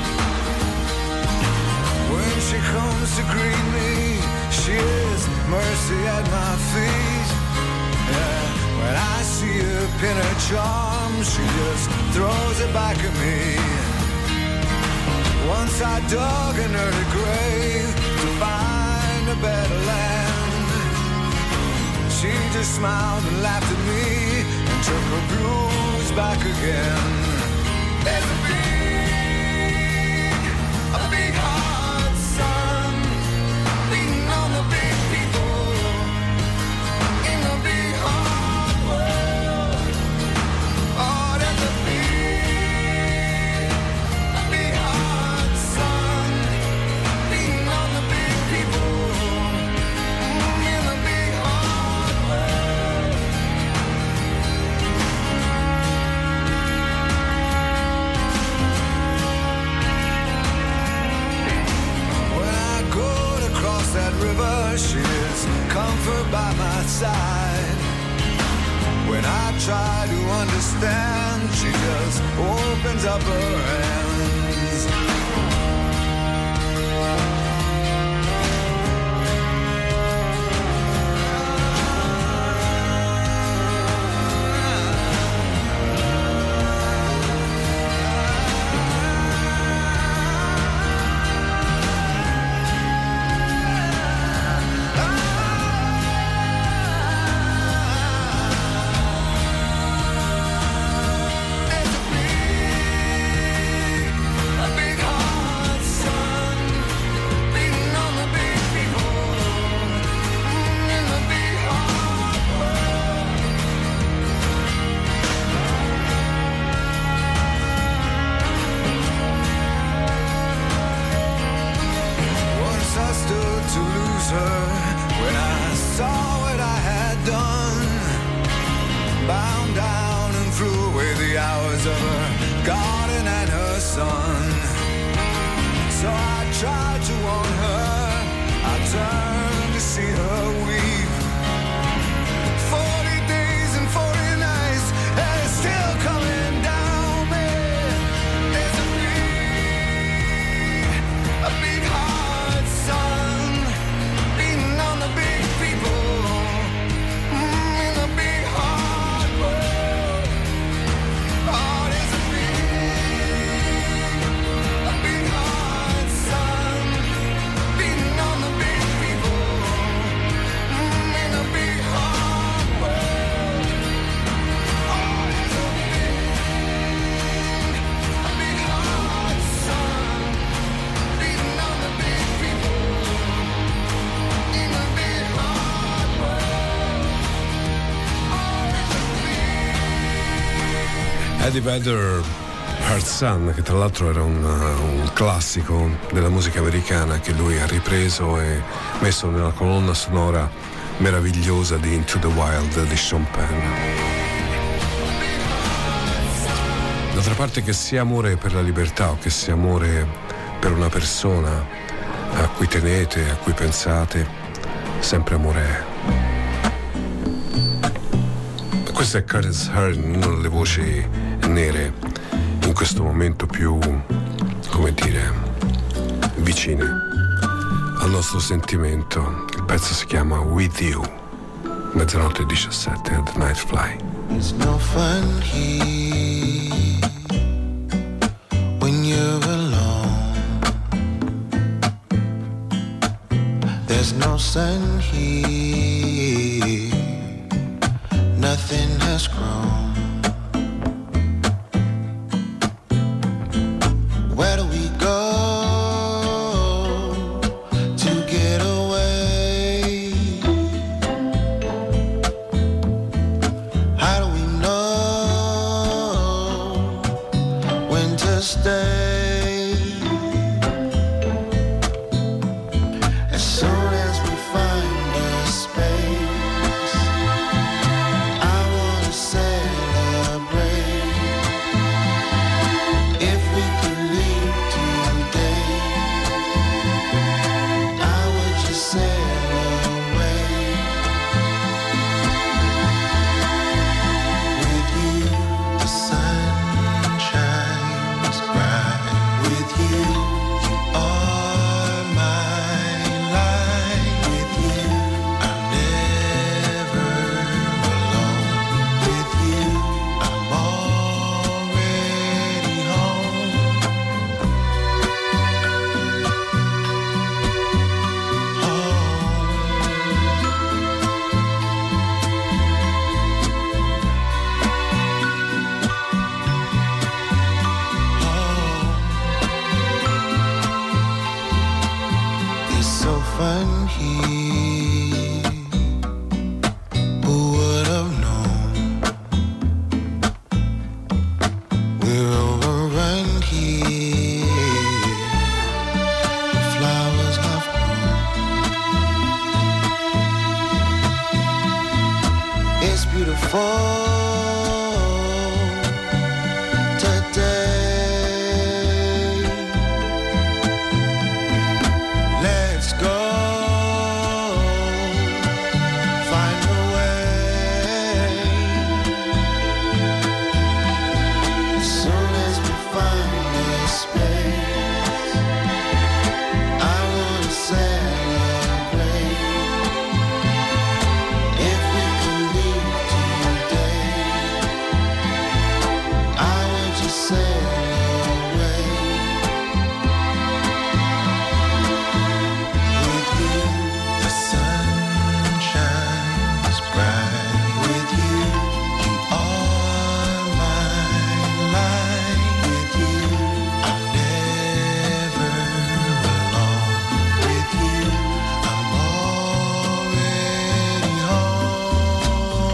When she comes to greet me, she is mercy at my feet. Yeah. When I see her pin her charm, she just throws it back at me. Once I dug an early grave to find a better land. She just smiled and laughed at me and took her blues back again. There's a big, a big hard sun beating on the big people in the big hard world. Oh, there's a big, a big hard sun beating on the big people in the big hard world. When I go to cross that river, she is comfort by my side. When I try to understand, she just opens up her hands. Eddie Vedder, Hard Sun, che tra l'altro era un, un classico della musica americana che lui ha ripreso e messo nella colonna sonora meravigliosa di Into the Wild di Sean Penn. D'altra parte, che sia amore per la libertà o che sia amore per una persona a cui tenete, a cui pensate, sempre amore è. Questa è Curtis Hearn, una delle voci nere in questo momento più come dire, vicine al nostro sentimento. Il pezzo si chiama With You, mezzanotte e diciassette at Night Fly. It's no fun here when you're alone. There's no sun here, nothing has grown. Where do we go to get away? How do we know when to stay? As soon as we find a space, I wanna celebrate. If we could leave today, I would just sail away. With you, the sun shines bright. With you, you are my light. With you, I'm never alone. With you, I'm already home. It's so fun here. Who would have known? We're overrun here. The flowers have grown. It's beautiful today. Let's go find a way. As soon as we find a space, I wanna celebrate. If we could leave today, I would just sail away. With you, the sun shines bright. With you, you are my light. With you, I'm never alone. With you, I'm already home.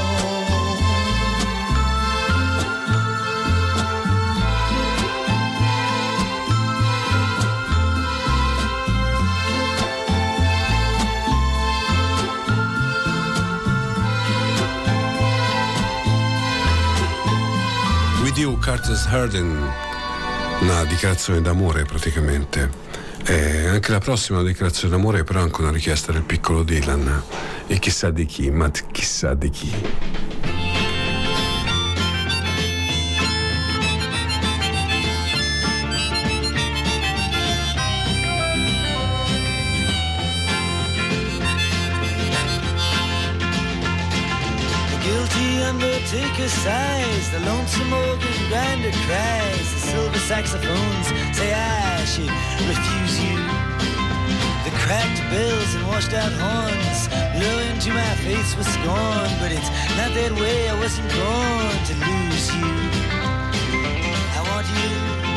With You, Curtis Hardin, una dichiarazione d'amore praticamente. E anche la prossima dichiarazione d'amore, però anche una richiesta del piccolo Dylan. E chissà di chi, ma chissà di chi. The guilty undertaker sighs, the lonesome organ grinder cries, the silver saxophones say I should refuse you. The cracked bells and washed out horns blow into my face with scorn, but it's not that way, I wasn't born to lose you. I want you,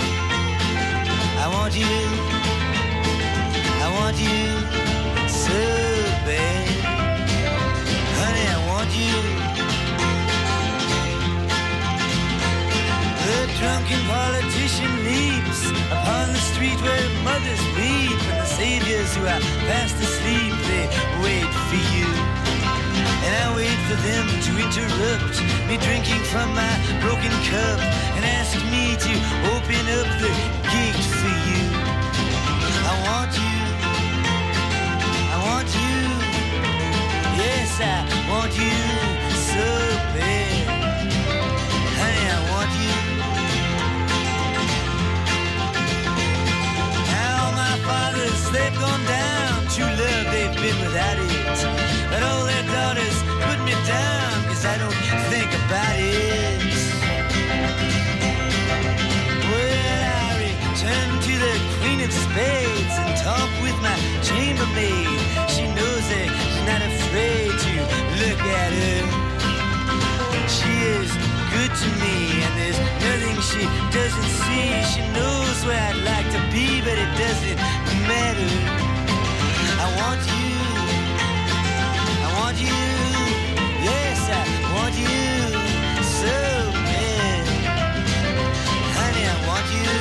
I want you, I want you so bad. Honey, I want you. The drunken politician leaps upon the street where mothers weep, and the saviors who are fast asleep, they wait for you. And I wait for them to interrupt me drinking from my broken cup and ask me to open up the gate for you. I want you, I want you, yes I want you so bad. Honey, I want you. living without it. But all their daughters put me down, cause I don't think about it. Well, I return to the Queen of Spades and talk with my chambermaid. She knows it, she's not afraid to look at her. She is good to me, and there's nothing she doesn't see. She knows where I'd like to be, but it doesn't matter. I want you, I want you, yes, I want you so bad. Honey, I want you.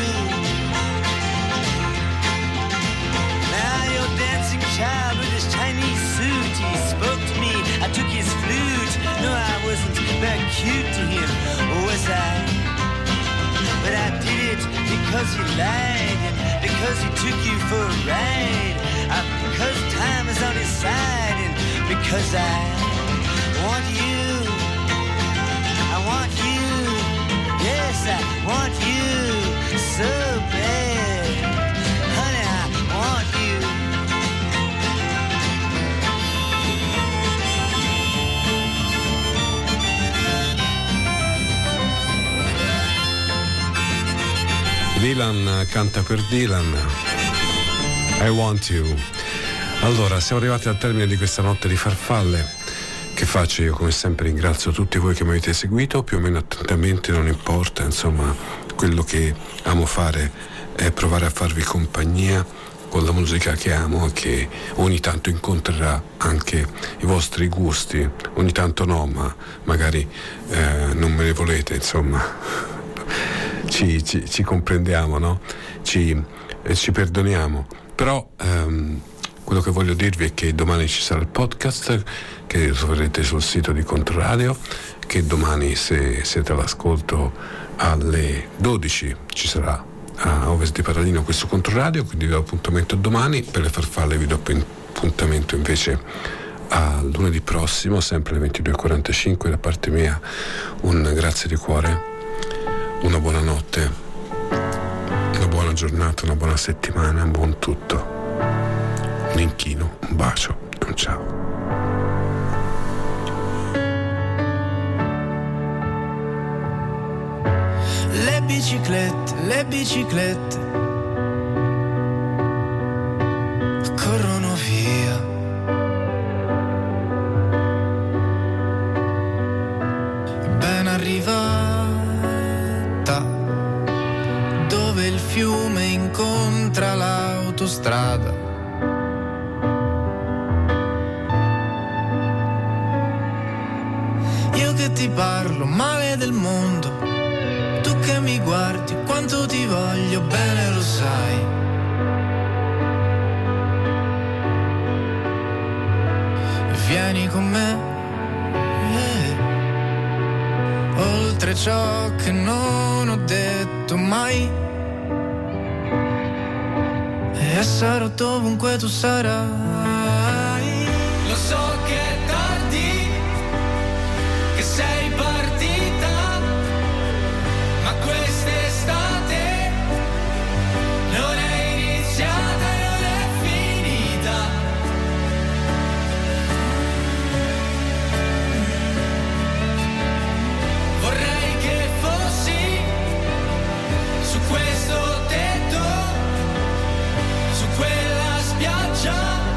Now your dancing child with his Chinese suit, he spoke to me, I took his flute. No, I wasn't very cute to him, was I? But I did it because he lied, and because he took you for a ride, uh, because time is on his side, and because I want you, I want you, yes, I want you so bad, honey, I want you. Dylan canta per Dylan, I Want You. Allora, siamo arrivati al termine di questa notte di farfalle. Che faccio io? Come sempre ringrazio tutti voi che mi avete seguito, più o meno attentamente, non importa, insomma, quello che amo fare è provare a farvi compagnia con la musica che amo e che ogni tanto incontrerà anche i vostri gusti, ogni tanto no, ma magari eh, non me ne volete, insomma. Ci, ci, ci comprendiamo, no? Ci, eh, ci perdoniamo. Però ehm, quello che voglio dirvi è che domani ci sarà il podcast che troverete sul sito di Controradio, che domani, se siete all'ascolto, alle dodici ci sarà a Ovest di Paradino questo Controradio, quindi vi do appuntamento domani. Per le farfalle vi do appuntamento invece a lunedì prossimo, sempre alle ventidue e quarantacinque. Da parte mia un grazie di cuore, una buona notte, una buona giornata, una buona settimana, un buon tutto, un inchino, un bacio e un ciao. Le biciclette, le biciclette corrono via. Ben arrivata dove il fiume incontra l'autostrada. Io che ti parlo male del mondo, tu che mi guardi, quanto ti voglio bene lo sai. Vieni con me, eh, oltre ciò che non ho detto mai, e sarò dovunque tu sarai. Lo so che è tardi, che sei partita, ma quest'estate non è iniziata e non è finita. Vorrei che fossi su questo tetto, su quella spiaggia,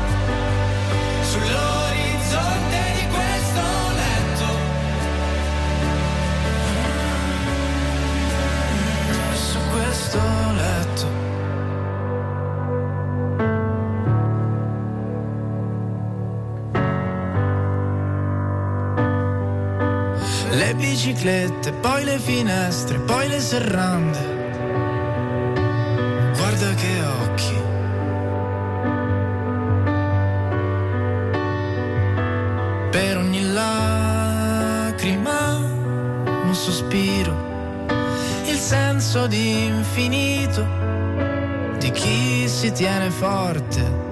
sull'orizzonte di questo letto. Su questo letto. Le biciclette, poi le finestre, poi le serrande. Guarda che occhi. Per ogni lacrima un sospiro, il senso di infinito di chi si tiene forte